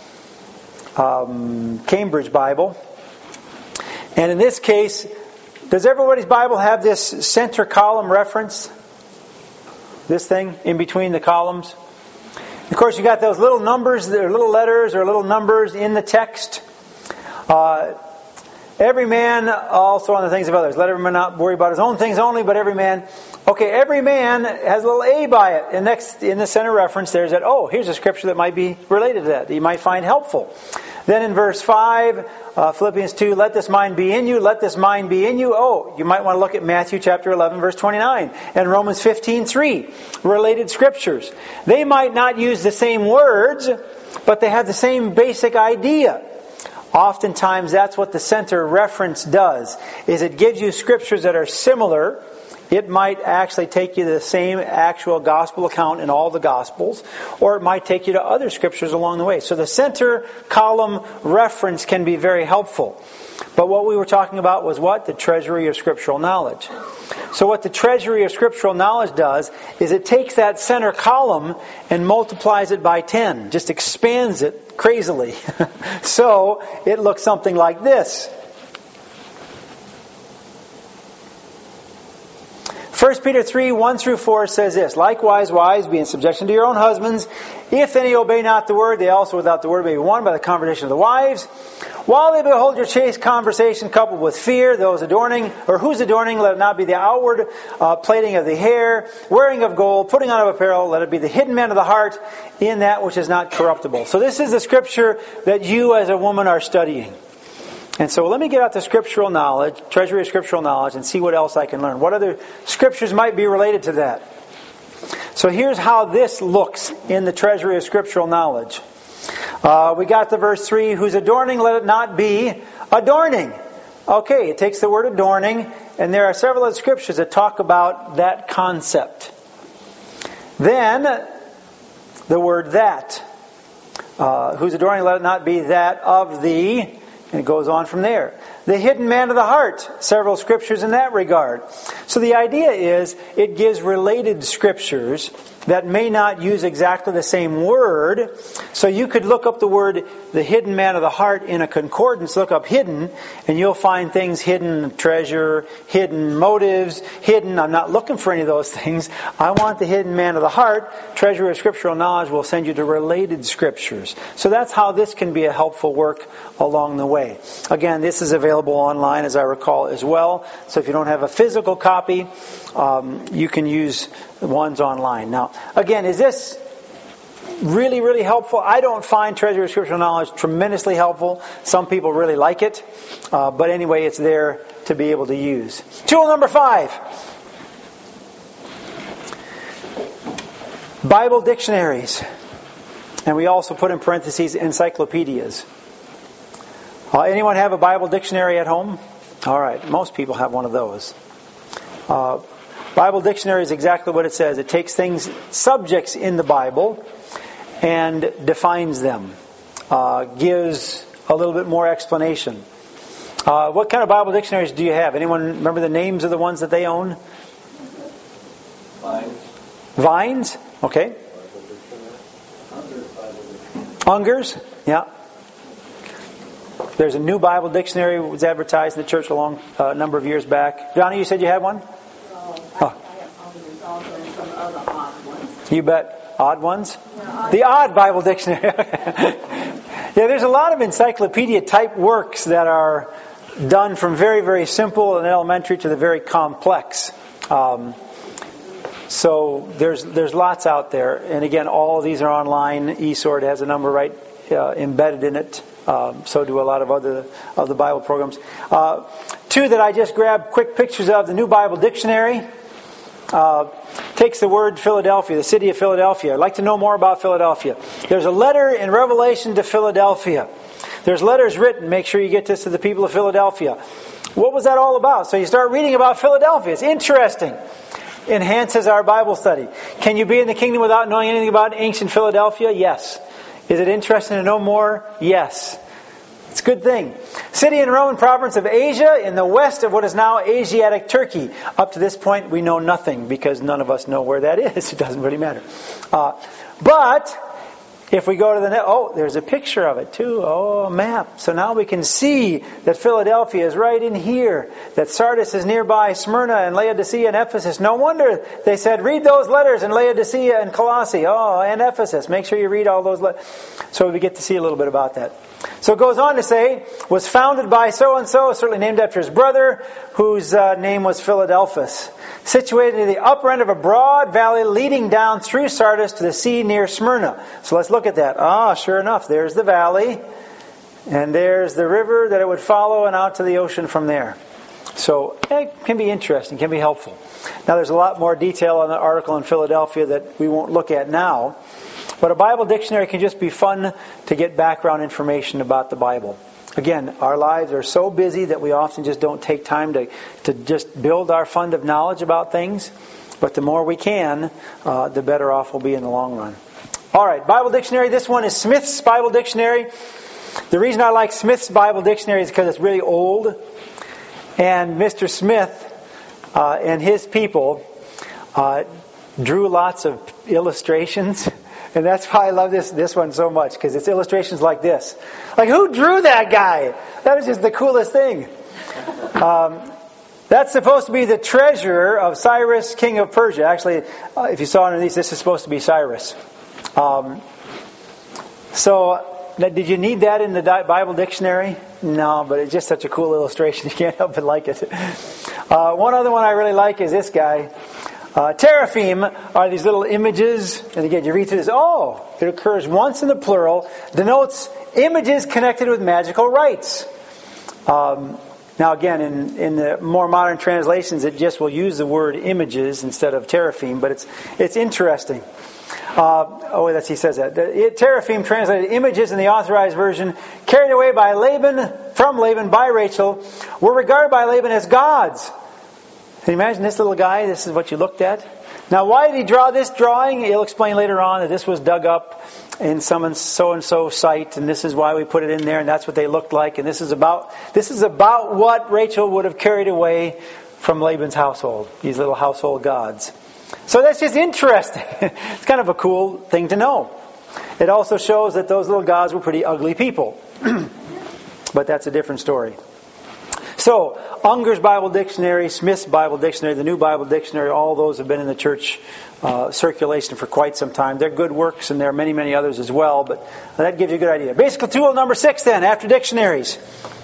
um, Cambridge Bible. And in this case, does everybody's Bible have this center column reference? This thing in between the columns. Of course, you got those little numbers, or little letters, or little numbers in the text. Uh, every man also on the things of others. Let every man not worry about his own things only, but every man. Okay, every man has a little A by it. And next, in the center reference, there's that, oh, here's a scripture that might be related to that, that you might find helpful. Then in verse five, uh, Philippians two, let this mind be in you, let this mind be in you. Oh, you might want to look at Matthew chapter eleven, verse twenty-nine, and Romans fifteen three, related scriptures. They might not use the same words, but they have the same basic idea. Oftentimes that's what the center reference does, is it gives you scriptures that are similar. It might actually take you to the same actual gospel account in all the gospels, or it might take you to other scriptures along the way. So the center column reference can be very helpful. But what we were talking about was what? The treasury of scriptural knowledge. So what the treasury of scriptural knowledge does is it takes that center column and multiplies it by ten. Just expands it crazily. So it looks something like this. First Peter three, one through four says this, likewise, wives, be in subjection to your own husbands. If any obey not the word, they also without the word may be won by the conversation of the wives. While they behold your chaste conversation coupled with fear, those adorning, or whose adorning, let it not be the outward uh, plaiting of the hair, wearing of gold, putting on of apparel, let it be the hidden man of the heart, in that which is not corruptible. So this is the scripture that you as a woman are studying. And so let me get out the scriptural knowledge, treasury of scriptural knowledge, and see what else I can learn. What other scriptures might be related to that? So here's how this looks in the treasury of scriptural knowledge. Uh, we got the verse three, whose adorning let it not be adorning. Okay, it takes the word adorning, and there are several other scriptures that talk about that concept. Then, the word that. Uh, whose adorning let it not be that of the, and it goes on from there. The hidden man of the heart, several scriptures in that regard. So the idea is it gives related scriptures that may not use exactly the same word. So you could look up the word, the hidden man of the heart, in a concordance, look up hidden, and you'll find things hidden treasure, hidden motives, hidden, I'm not looking for any of those things. I want the hidden man of the heart. Treasure of scriptural knowledge will send you to related scriptures. So that's how this can be a helpful work along the way. Again, this is available online, as I recall, as well. So if you don't have a physical copy, um, you can use the ones online. Now, again, is this really, really helpful? I don't find Treasure of Scriptural Knowledge tremendously helpful. Some people really like it. Uh, but anyway, it's there to be able to use. Tool number five. Bible dictionaries. And we also put in parentheses encyclopedias. Uh, anyone have a Bible dictionary at home? All right, most people have one of those. Uh, Bible dictionary is exactly what it says. It takes things, subjects in the Bible, and defines them. Uh, gives a little bit more explanation. Uh, what kind of Bible dictionaries do you have? Anyone remember the names of the ones that they own? Vines. Vines? Okay. Unger's? Yeah. There's a new Bible dictionary that was advertised in the church a long uh, number of years back. Johnny, you said you had one? Oh, I have Unger's also and some other odd ones. You bet. Odd ones? Yeah, odd The Odd Bible Dictionary. Yeah, there's a lot of encyclopedia type works that are done from very, very simple and elementary to the very complex. Um, so there's there's lots out there. And again, all of these are online. eSword has a number right uh, embedded in it. Um, so do a lot of other of the Bible programs. Uh, two that I just grabbed quick pictures of. The New Bible Dictionary uh, takes the word Philadelphia, the city of Philadelphia. I'd like to know more about Philadelphia. There's a letter in Revelation to Philadelphia. There's letters written. Make sure you get this to the people of Philadelphia. What was that all about? So you start reading about Philadelphia. It's interesting. Enhances our Bible study. Can you be in the kingdom without knowing anything about ancient Philadelphia? Yes. Is it interesting to know more? Yes. It's a good thing. City in Roman province of Asia, in the west of what is now Asiatic Turkey. Up to this point, we know nothing because none of us know where that is. It doesn't really matter. Uh, but if we go to the net, oh, there's a picture of it too. Oh, a map. So now we can see that Philadelphia is right in here. That Sardis is nearby, Smyrna and Laodicea and Ephesus. No wonder they said, read those letters in Laodicea and Colossae. Oh, and Ephesus. Make sure you read all those letters. So we get to see a little bit about that. So it goes on to say, was founded by so-and-so, certainly named after his brother, whose uh, name was Philadelphus. Situated in the upper end of a broad valley leading down through Sardis to the sea near Smyrna. So let's look at that. Ah, sure enough, there's the valley. And there's the river that it would follow and out to the ocean from there. So it can be interesting, can be helpful. Now there's a lot more detail on the article in Philadelphia that we won't look at now. But a Bible dictionary can just be fun to get background information about the Bible. Again, our lives are so busy that we often just don't take time to, to just build our fund of knowledge about things. But the more we can, uh, the better off we'll be in the long run. All right, Bible dictionary. This one is Smith's Bible Dictionary. The reason I like Smith's Bible Dictionary is because it's really old. And Mister Smith uh, and his people uh, drew lots of illustrations. And that's why I love this this one so much, because it's illustrations like this. Like, who drew that guy? That is just the coolest thing. Um, that's supposed to be the treasure of Cyrus, king of Persia. Actually, uh, if you saw underneath, this is supposed to be Cyrus. Um, so, did you need that in the Bible dictionary? No, but it's just such a cool illustration. You can't help but like it. Uh, one other one I really like is this guy. Uh, teraphim are these little images, and again, you read through this, oh, it occurs once in the plural, denotes images connected with magical rites. Um, now again, in, in the more modern translations, it just will use the word images instead of teraphim, but it's it's interesting. Uh, oh, that's he says that. The, it, teraphim translated images in the authorized version, carried away by Laban, from Laban by Rachel, were regarded by Laban as gods. Can you imagine this little guy? This is what you looked at. Now, why did he draw this drawing? He'll explain later on that this was dug up in some so-and-so site, and this is why we put it in there, and that's what they looked like, and this is about this is about what Rachel would have carried away from Laban's household, these little household gods. So that's just interesting. It's kind of a cool thing to know. It also shows that those little gods were pretty ugly people. But that's a different story. So, Unger's Bible Dictionary, Smith's Bible Dictionary, the New Bible Dictionary, all those have been in the church uh, circulation for quite some time. They're good works, and there are many, many others as well, but that gives you a good idea. Basic tool number six then, after dictionaries.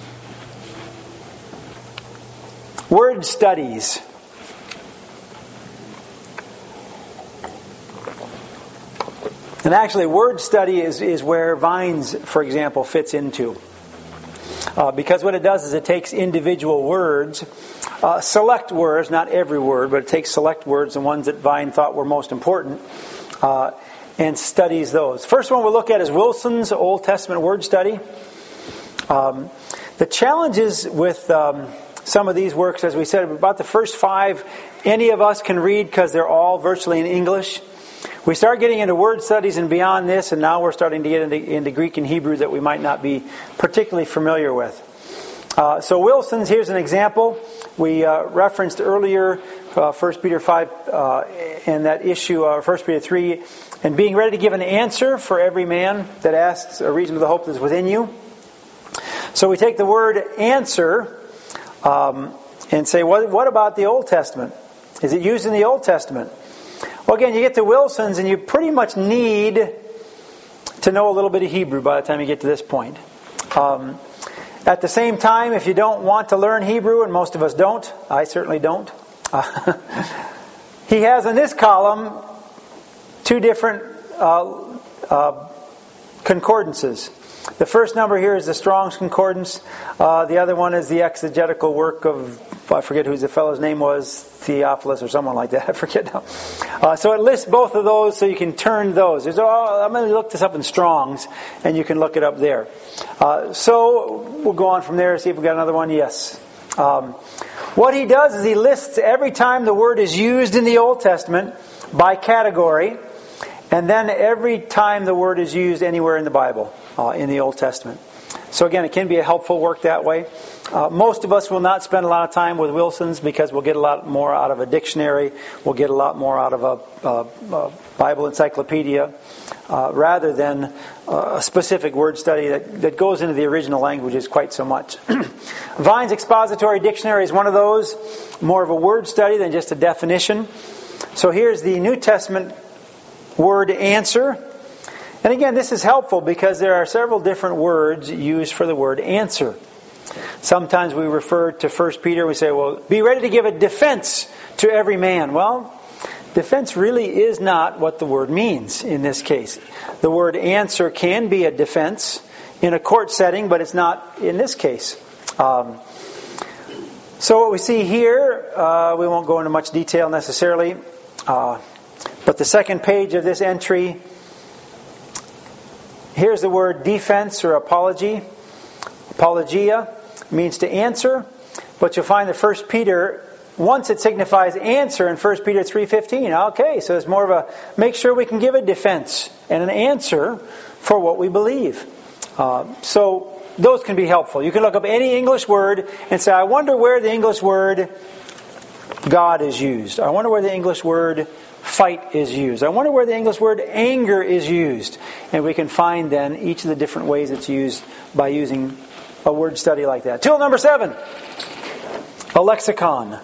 Word studies. And actually, word study is, is where Vines, for example, fits into. Uh, because what it does is it takes individual words, uh, select words, not every word, but it takes select words, the ones that Vine thought were most important, uh, and studies those. First one we'll look at is Wilson's Old Testament Word Study. Um, the challenges with um, some of these works, as we said, about the first five, any of us can read because they're all virtually in English. We start getting into word studies and beyond this, and now we're starting to get into, into Greek and Hebrew that we might not be particularly familiar with. Uh, so Wilson's, here's an example. We uh, referenced earlier uh, First Peter five uh, and that issue, uh, First Peter three, and being ready to give an answer for every man that asks a reason for the hope that is within you. So we take the word answer um, and say, what, what about the Old Testament? Is it used in the Old Testament? Well, again, you get to Wilson's and you pretty much need to know a little bit of Hebrew by the time you get to this point. Um, at the same time, if you don't want to learn Hebrew, and most of us don't, I certainly don't, uh, he has in this column two different uh, uh, concordances. The first number here is the Strong's Concordance. Uh, the other one is the exegetical work of, I forget who the fellow's name was, Theophilus or someone like that. I forget now. Uh, so it lists both of those, so you can turn those. There's, oh, I'm going to look this up in Strong's, and you can look it up there. Uh, so we'll go on from there, see if we've got another one. Yes. Um, what he does is he lists every time the word is used in the Old Testament by category, and then every time the word is used anywhere in the Bible, uh, in the Old Testament. So again, it can be a helpful work that way. Uh, most of us will not spend a lot of time with Wilson's because we'll get a lot more out of a dictionary. We'll get a lot more out of a, a, a Bible encyclopedia uh, rather than a specific word study that, that goes into the original languages quite so much. Vine's Expository Dictionary is one of those, more of a word study than just a definition. So here's the New Testament word answer. And again, this is helpful because there are several different words used for the word answer. Sometimes we refer to First Peter, we say, well, be ready to give a defense to every man. Well, defense really is not what the word means in this case. The word answer can be a defense in a court setting, but it's not in this case. Um, so what we see here, uh, we won't go into much detail necessarily, uh, but the second page of this entry, here's the word defense or apology. Apologia means to answer, but you'll find that First Peter, once it signifies answer in First Peter three fifteen. Okay, so it's more of a make sure we can give a defense and an answer for what we believe. Uh, so those can be helpful. You can look up any English word and say, I wonder where the English word God is used. I wonder where the English word fight is used. I wonder where the English word anger is used. And we can find then each of the different ways it's used by using a word study like that. Tool number seven, a lexicon.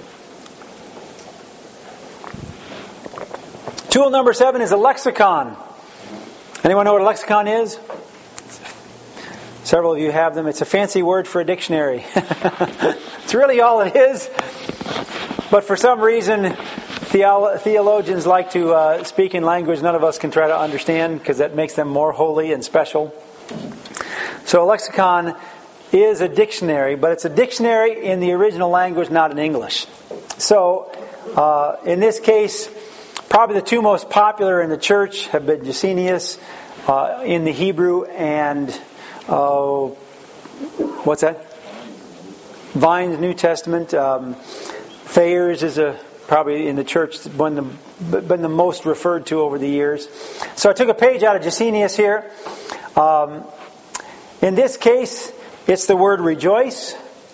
Tool number seven is a lexicon. Anyone know what a lexicon is? Several of you have them. It's a fancy word for a dictionary. It's really all it is. But for some reason, theologians like to uh, speak in language none of us can try to understand because that makes them more holy and special. So a lexicon is a dictionary, but it's a dictionary in the original language, not in English. So uh, in this case, probably the two most popular in the church have been Gesenius uh, in the Hebrew and uh, what's that? Vine's New Testament. Um, Thayer's is a probably in the church been the, been the most referred to over the years. So I took a page out of Gesenius here. Um, in this case, it's the word rejoice.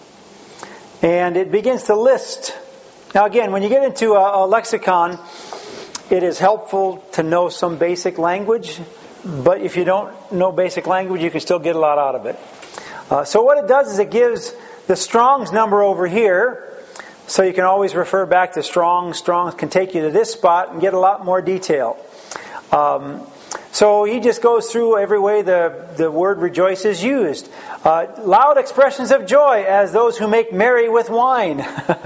And it begins to list. Now again, when you get into a, a lexicon, it is helpful to know some basic language. But if you don't know basic language, you can still get a lot out of it. Uh, so what it does is it gives the Strong's number over here. So you can always refer back to Strong's. Strong's can take you to this spot and get a lot more detail. Um, so he just goes through every way the, the word rejoice is used. Uh, loud expressions of joy as those who make merry with wine.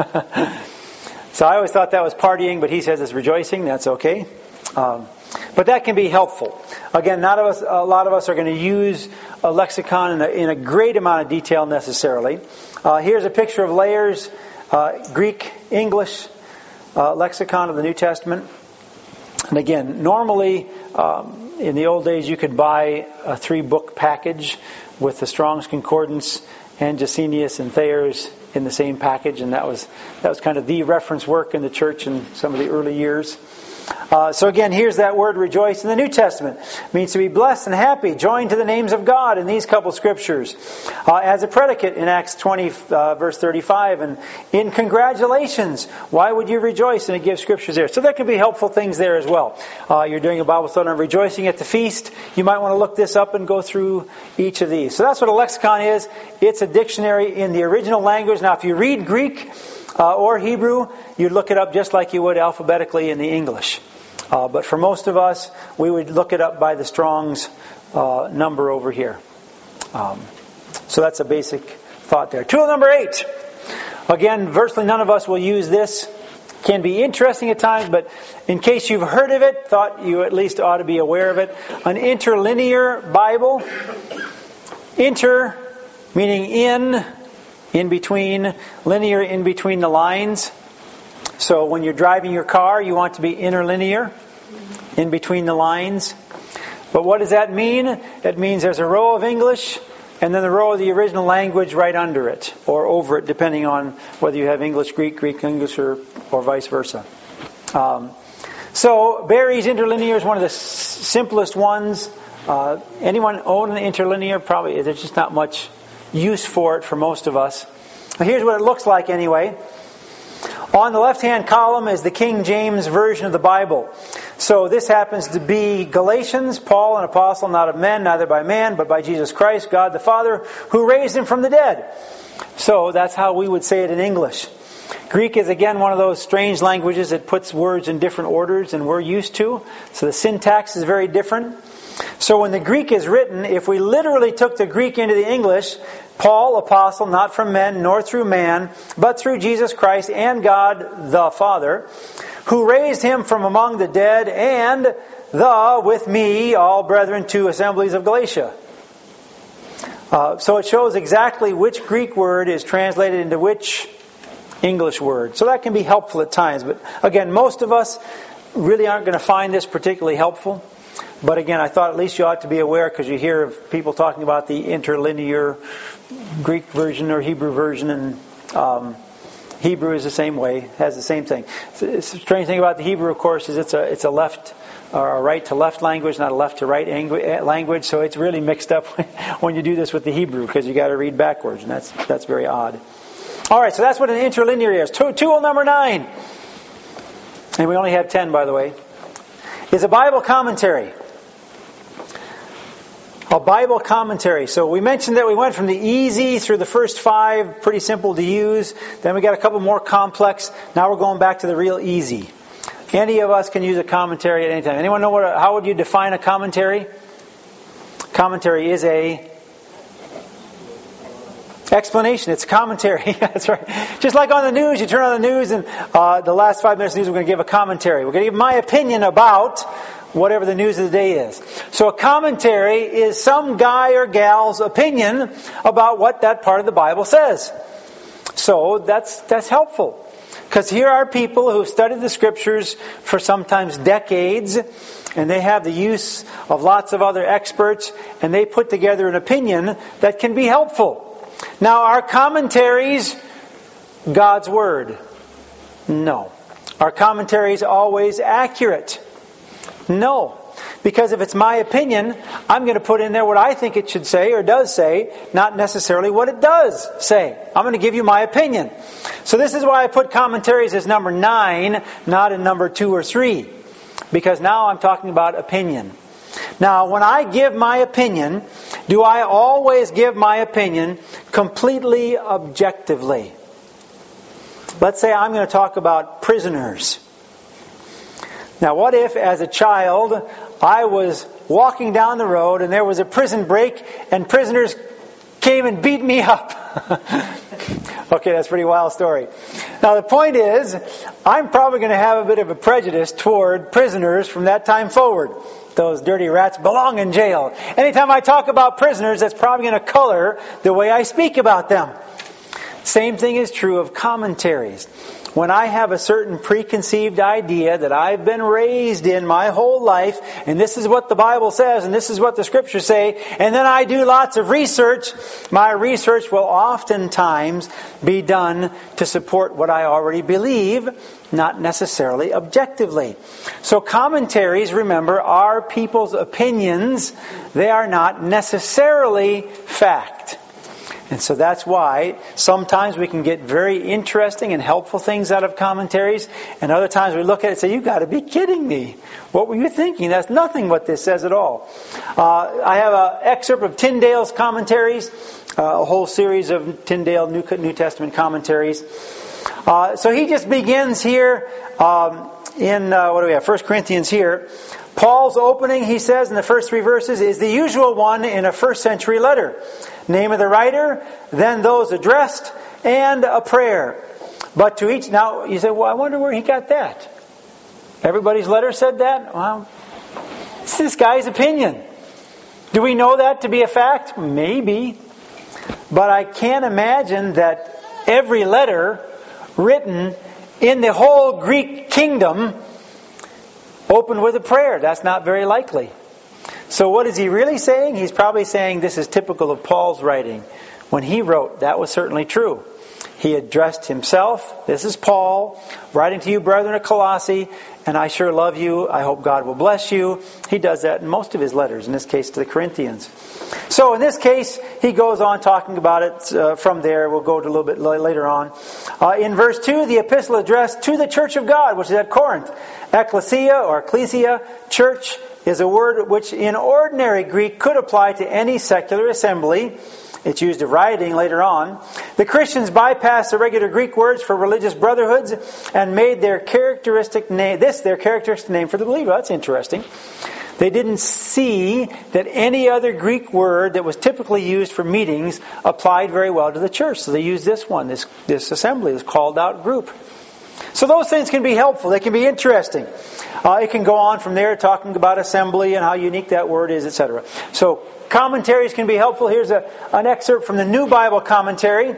So I always thought that was partying, but he says it's rejoicing. That's okay. Um, but that can be helpful. Again, not of us, a lot of us are going to use a lexicon in a, in a great amount of detail necessarily. Uh, here's a picture of Layer's uh, Greek English uh, lexicon of the New Testament. And again, normally um, in the old days you could buy a three-book package with the Strong's Concordance and Gesenius and Thayer's in the same package, and that was that was kind of the reference work in the church in some of the early years. Uh, so again, here's that word rejoice in the New Testament. It means to be blessed and happy, joined to the names of God in these couple scriptures. Uh, as a predicate in Acts twenty, uh, verse thirty-five, and in congratulations, why would you rejoice? And it gives scriptures there. So there can be helpful things there as well. Uh, you're doing a Bible study on rejoicing at the feast. You might want to look this up and go through each of these. So that's what a lexicon is. It's a dictionary in the original language. Now, if you read Greek, Uh, or Hebrew, you'd look it up just like you would alphabetically in the English. Uh, but for most of us, we would look it up by the Strong's uh, number over here. Um, so that's a basic thought there. Tool number eight. Again, virtually none of us will use this. Can be interesting at times, but in case you've heard of it, thought you at least ought to be aware of it. An interlinear Bible. Inter, meaning in... in between, linear in between the lines. So when you're driving your car, you want to be interlinear, in between the lines. But what does that mean? It means there's a row of English, and then the row of the original language right under it, or over it, depending on whether you have English, Greek, Greek, English, or, or vice versa. Um, so Barry's interlinear is one of the s- simplest ones. Uh, anyone own an interlinear? Probably there's just not much use for it for most of us. Here's what it looks like anyway. On the left-hand column is the King James Version of the Bible. So this happens to be Galatians, Paul, an apostle, not of men, neither by man, but by Jesus Christ, God the Father, who raised him from the dead. So that's how we would say it in English. Greek is again one of those strange languages that puts words in different orders than we're used to. So the syntax is very different. So when the Greek is written, if we literally took the Greek into the English, Paul, apostle, not from men, nor through man, but through Jesus Christ and God the Father, who raised him from among the dead, and the, with me, all brethren, to assemblies of Galatia. Uh, so it shows exactly which Greek word is translated into which English word. So that can be helpful at times. But again, most of us really aren't going to find this particularly helpful. But again, I thought at least you ought to be aware, because you hear of people talking about the interlinear Greek version or Hebrew version, and um, Hebrew is the same way, has the same thing. The strange thing about the Hebrew, of course, is it's a it's a left or a right to left language, not a left to right language. So it's really mixed up when you do this with the Hebrew, because you got to read backwards, and that's that's very odd. All right, so that's what an interlinear is. Tool number nine, and we only have ten, by the way, is a Bible commentary. A Bible commentary. So we mentioned that we went from the easy through the first five, pretty simple to use. Then we got a couple more complex. Now we're going back to the real easy. Any of us can use a commentary at any time. Anyone know what? A, how would you define a commentary? Commentary is a explanation. It's a commentary. That's right. Just like on the news, you turn on the news, and uh, the last five minutes of the news, we're going to give a commentary. We're going to give my opinion about whatever the news of the day is. So a commentary is some guy or gal's opinion about what that part of the Bible says. So that's that's helpful. Because here are people who've studied the Scriptures for sometimes decades, and they have the use of lots of other experts, and they put together an opinion that can be helpful. Now, are commentaries God's Word? No. Are commentaries always accurate? No. Because if it's my opinion, I'm going to put in there what I think it should say or does say, not necessarily what it does say. I'm going to give you my opinion. So this is why I put commentaries as number nine, not in number two or three. Because now I'm talking about opinion. Now, when I give my opinion, do I always give my opinion completely objectively? Let's say I'm going to talk about prisoners. Now, what if, as a child, I was walking down the road and there was a prison break and prisoners came and beat me up? Okay, that's a pretty wild story. Now, the point is, I'm probably going to have a bit of a prejudice toward prisoners from that time forward. Those dirty rats belong in jail. Anytime I talk about prisoners, that's probably going to color the way I speak about them. Same thing is true of commentaries. When I have a certain preconceived idea that I've been raised in my whole life, and this is what the Bible says, and this is what the Scriptures say, and then I do lots of research, my research will oftentimes be done to support what I already believe, not necessarily objectively. So commentaries, remember, are people's opinions. They are not necessarily fact. And so that's why sometimes we can get very interesting and helpful things out of commentaries, and other times we look at it and say, "You've got to be kidding me. What were you thinking? That's nothing what this says at all." Uh, I have an excerpt of Tyndale's commentaries, uh, a whole series of Tyndale New, New Testament commentaries. Uh, so he just begins here um, in, uh, what do we have, First Corinthians here. Paul's opening, he says in the first three verses, is the usual one in a first century letter. Name of the writer, then those addressed, and a prayer. But to each... Now, you say, well, I wonder where he got that. Everybody's letter said that? Well, it's this guy's opinion. Do we know that to be a fact? Maybe. But I can't imagine that every letter written in the whole Greek kingdom opened with a prayer. That's not very likely. So what is he really saying? He's probably saying this is typical of Paul's writing. When he wrote, that was certainly true. He addressed himself. This is Paul, writing to you, brethren of Colossae, and I sure love you. I hope God will bless you. He does that in most of his letters, in this case to the Corinthians. So in this case, he goes on talking about it uh, from there. We'll go to a little bit later on. Uh, in verse two, the epistle addressed to the church of God, which is at Corinth. Ecclesia or ecclesia, church, is a word which in ordinary Greek could apply to any secular assembly. It's used of rioting later on. The Christians bypassed the regular Greek words for religious brotherhoods and made their characteristic name, this their characteristic name for the believer. That's interesting. They didn't see that any other Greek word that was typically used for meetings applied very well to the church. So they used this one, this, this assembly, this called out group. So those things can be helpful. They can be interesting. Uh, it can go on from there talking about assembly and how unique that word is, et cetera. So commentaries can be helpful. Here's a, an excerpt from the New Bible Commentary.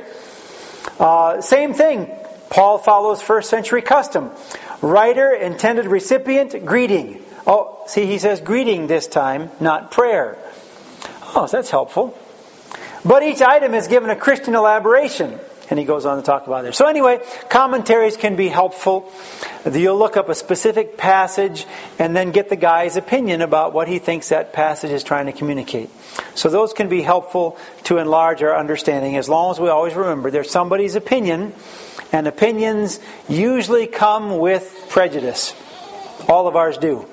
Uh, same thing. Paul follows first century custom. Writer, intended recipient, greeting. Oh, see, he says greeting this time, not prayer. Oh, so that's helpful. But each item is given a Christian elaboration. And he goes on to talk about it. So anyway, commentaries can be helpful. You'll look up a specific passage and then get the guy's opinion about what he thinks that passage is trying to communicate. So those can be helpful to enlarge our understanding, as long as we always remember there's somebody's opinion, and opinions usually come with prejudice. All of ours do.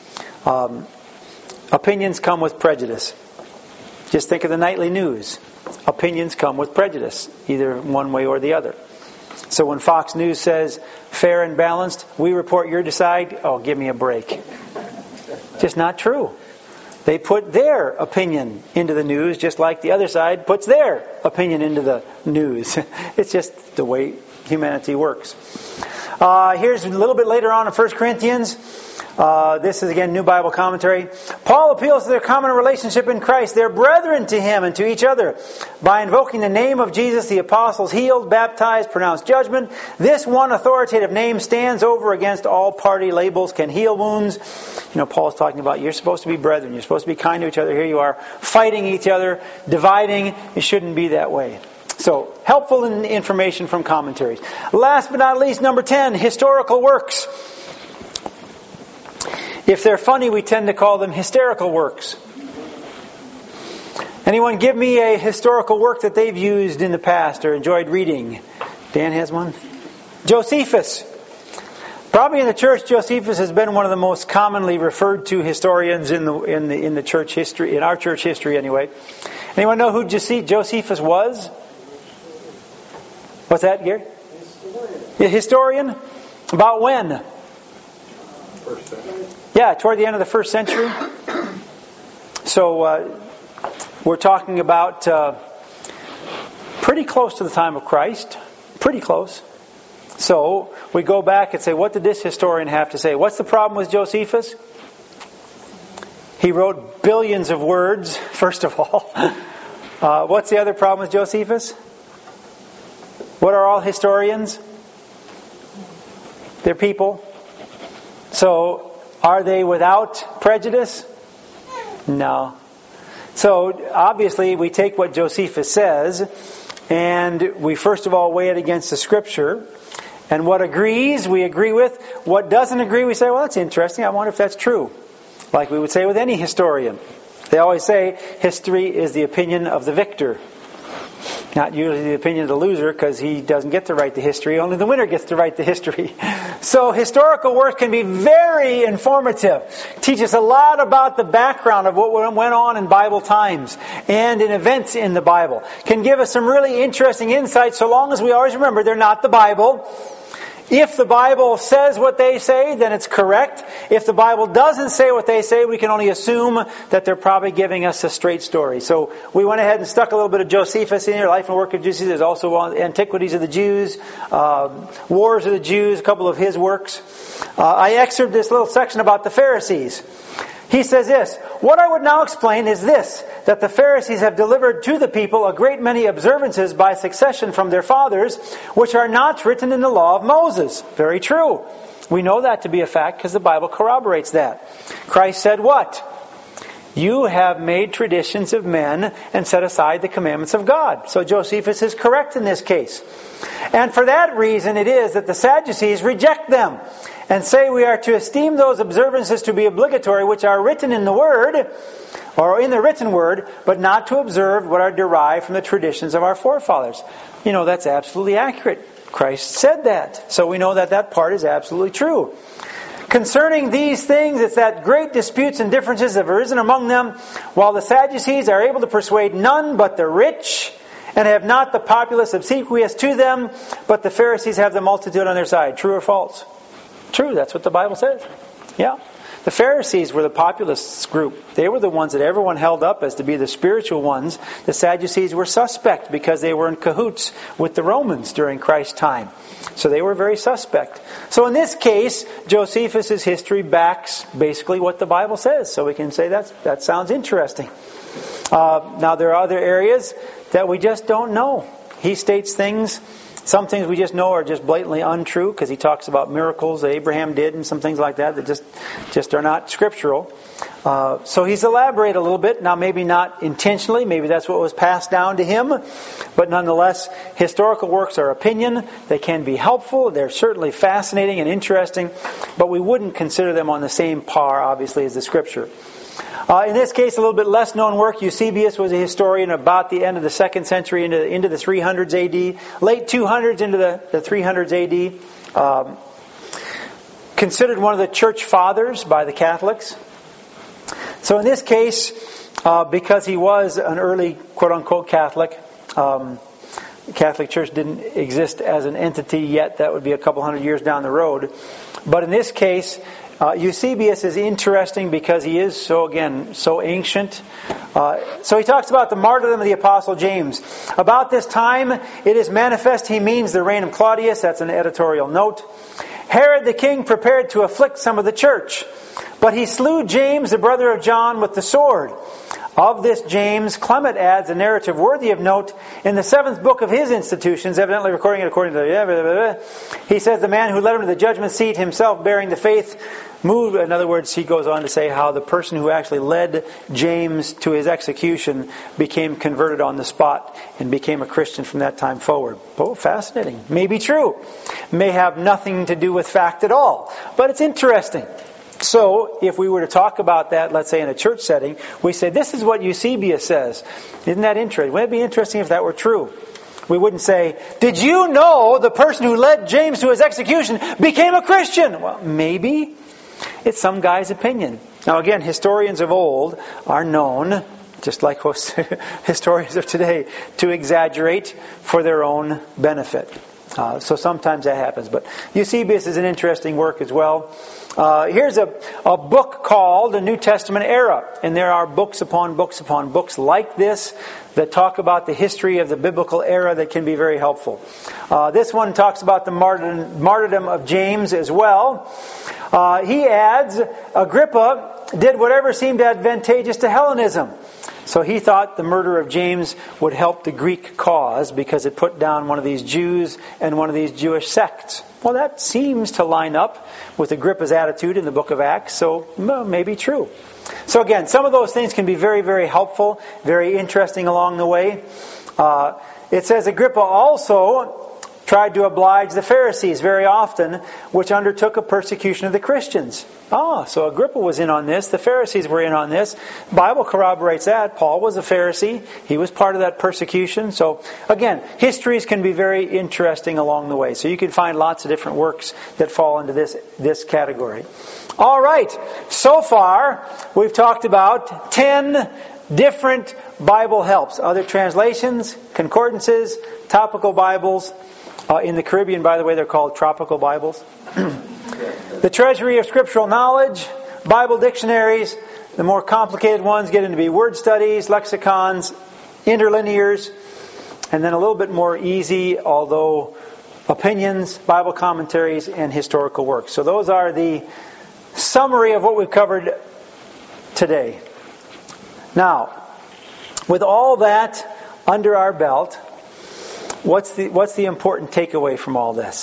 Um, opinions come with prejudice. Just think of the nightly news. Opinions come with prejudice, either one way or the other. So when Fox News says, fair and balanced, we report, you decide, oh, give me a break. Just not true. They put their opinion into the news, just like the other side puts their opinion into the news. It's just the way humanity works. Uh, here's a little bit later on in First Corinthians. Uh, this is again New Bible Commentary. Paul appeals to their common relationship in Christ. They're brethren to him and to each other. By invoking the name of Jesus, the apostles healed, baptized, pronounced judgment. This one authoritative name stands over against all party labels, can heal wounds. You know, Paul's talking about you're supposed to be brethren. You're supposed to be kind to each other. Here you are fighting each other, dividing. It shouldn't be that way. So, helpful in information from commentaries. Last but not least, number ten, historical works. If they're funny, we tend to call them hysterical works. Anyone give me a historical work that they've used in the past or enjoyed reading? Dan has one. Josephus. Probably in the church, Josephus has been one of the most commonly referred to historians in the in the in the church history, in our church history anyway. Anyone know who Josephus was? What's that, Gary? A historian. About when? First century. Yeah, toward the end of the first century. So uh, we're talking about uh, pretty close to the time of Christ. Pretty close. So we go back and say, what did this historian have to say? What's the problem with Josephus? He wrote billions of words, first of all. Uh, what's the other problem with Josephus? What are all historians? They're people. So, are they without prejudice? No. So, obviously, we take what Josephus says, and we first of all weigh it against the Scripture. And what agrees, we agree with. What doesn't agree, we say, well, that's interesting. I wonder if that's true. Like we would say with any historian. They always say, history is the opinion of the victor. Not usually the opinion of the loser, because he doesn't get to write the history. Only the winner gets to write the history. So historical work can be very informative. Teach us a lot about the background of what went on in Bible times and in events in the Bible. Can give us some really interesting insights, so long as we always remember they're not the Bible. If the Bible says what they say, then it's correct. If the Bible doesn't say what they say, we can only assume that they're probably giving us a straight story. So we went ahead and stuck a little bit of Josephus in here, Life and Work of Josephus. There's also Antiquities of the Jews, uh, Wars of the Jews, a couple of his works. Uh, I excerpt this little section about the Pharisees. He says this, what I would now explain is this, that the Pharisees have delivered to the people a great many observances by succession from their fathers, which are not written in the law of Moses. Very true. We know that to be a fact because the Bible corroborates that. Christ said what? You have made traditions of men and set aside the commandments of God. So Josephus is correct in this case. And for that reason it is that the Sadducees reject them and say we are to esteem those observances to be obligatory which are written in the Word, or in the written Word, but not to observe what are derived from the traditions of our forefathers. You know, that's absolutely accurate. Christ said that. So we know that that part is absolutely true. Concerning these things, it's that great disputes and differences have arisen among them, while the Sadducees are able to persuade none but the rich, and have not the populace obsequious to them, but the Pharisees have the multitude on their side. True or false? True, that's what the Bible says. Yeah. The Pharisees were the populist group. They were the ones that everyone held up as to be the spiritual ones. The Sadducees were suspect because they were in cahoots with the Romans during Christ's time. So they were very suspect. So in this case, Josephus' history backs basically what the Bible says. So we can say that's, that sounds interesting. Uh, now there are other areas that we just don't know. He states things. Some things we just know are just blatantly untrue because he talks about miracles that Abraham did and some things like that that just, just are not scriptural. Uh, so he's elaborated a little bit. Now maybe not intentionally. Maybe that's what was passed down to him. But nonetheless, historical works are opinion. They can be helpful. They're certainly fascinating and interesting. But we wouldn't consider them on the same par, obviously, as the Scripture. Uh, in this case, a little bit less known work. Eusebius was a historian about the end of the second century into, into the three hundreds A D. Late two hundreds into the, the three hundreds A D. Um, considered one of the church fathers by the Catholics. So in this case, uh, because he was an early quote-unquote Catholic, um, the Catholic Church didn't exist as an entity yet. That would be a couple hundred years down the road. But in this case, Uh, Eusebius is interesting because he is so, again, so ancient. Uh, so he talks about the martyrdom of the Apostle James. About this time, it is manifest he means the reign of Claudius. That's an editorial note. Herod the king prepared to afflict some of the church. But he slew James, the brother of John, with the sword. Of this James, Clement adds a narrative worthy of note in the seventh book of his institutions, evidently recording it according to the... He says, the man who led him to the judgment seat, himself bearing the faith, moved... In other words, he goes on to say how the person who actually led James to his execution became converted on the spot and became a Christian from that time forward. Oh, fascinating. May be true. May have nothing to do with fact at all. But it's interesting. So, if we were to talk about that, let's say in a church setting, we say, this is what Eusebius says. Isn't that interesting? Wouldn't it be interesting if that were true? We wouldn't say, did you know the person who led James to his execution became a Christian? Well, maybe. It's some guy's opinion. Now again, historians of old are known, just like historians of today, to exaggerate for their own benefit. Uh, so sometimes that happens. But Eusebius is an interesting work as well. Uh, here's a, a book called The New Testament Era. And there are books upon books upon books like this that talk about the history of the biblical era that can be very helpful. Uh, this one talks about the martyrdom, martyrdom of James as well. Uh, he adds, Agrippa did whatever seemed advantageous to Hellenism. So he thought the murder of James would help the Greek cause because it put down one of these Jews and one of these Jewish sects. Well, that seems to line up with Agrippa's attitude in the book of Acts, so well, maybe true. So again, some of those things can be very, very helpful, very interesting along the way. Uh, it says Agrippa also tried to oblige the Pharisees very often, which undertook a persecution of the Christians. Ah, so Agrippa was in on this. The Pharisees were in on this. The Bible corroborates that. Paul was a Pharisee. He was part of that persecution. So, again, histories can be very interesting along the way. So you can find lots of different works that fall into this, this category. All right. So far, we've talked about ten different Bible helps. Other translations, concordances, topical Bibles. Uh, in the Caribbean, by the way, they're called tropical Bibles. The treasury of scriptural knowledge, Bible dictionaries. The more complicated ones get into be word studies, lexicons, interlinears, and then a little bit more easy, although opinions, Bible commentaries, and historical works. So those are the summary of what we've covered today. Now, with all that under our belt, What's the what's the important takeaway from all this?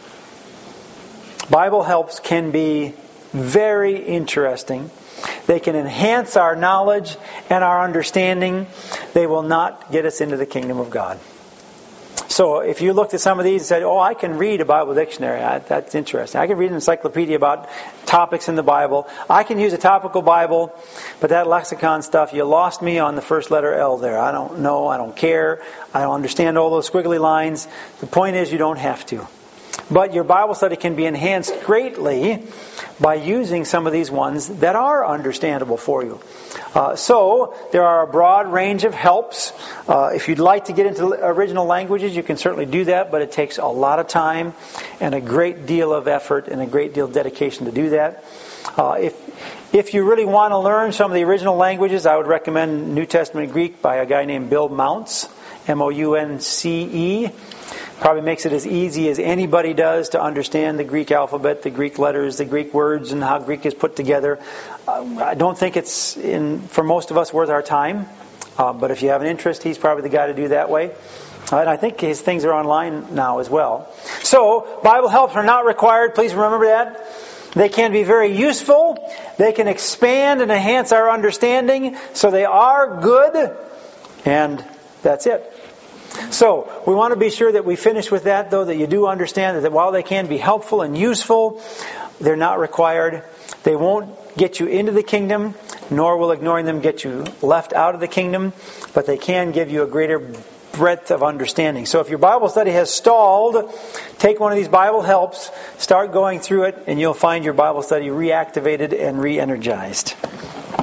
Bible helps can be very interesting. They can enhance our knowledge and our understanding. They will not get us into the kingdom of God. So if you looked at some of these and said, oh, I can read a Bible dictionary. I, that's interesting. I can read an encyclopedia about topics in the Bible. I can use a topical Bible, but that lexicon stuff, you lost me on the first letter L there. I don't know. I don't care. I don't understand all those squiggly lines. The point is you don't have to. But your Bible study can be enhanced greatly by using some of these ones that are understandable for you. Uh, so, there are a broad range of helps. Uh, if you'd like to get into original languages, you can certainly do that, but it takes a lot of time and a great deal of effort and a great deal of dedication to do that. Uh, if if you really want to learn some of the original languages, I would recommend New Testament Greek by a guy named Bill Mounce, M O U N C E. Probably makes it as easy as anybody does to understand the Greek alphabet, the Greek letters, the Greek words, and how Greek is put together. Uh, I don't think it's, in for most of us, worth our time. Uh, but if you have an interest, he's probably the guy to do that way. Uh, and I think his things are online now as well. So, Bible helps are not required. Please remember that. They can be very useful. They can expand and enhance our understanding. So they are good. And that's it. So, we want to be sure that we finish with that, though, that you do understand that while they can be helpful and useful, they're not required. They won't get you into the kingdom, nor will ignoring them get you left out of the kingdom, but they can give you a greater breadth of understanding. So if your Bible study has stalled, take one of these Bible helps, start going through it, and you'll find your Bible study reactivated and re-energized.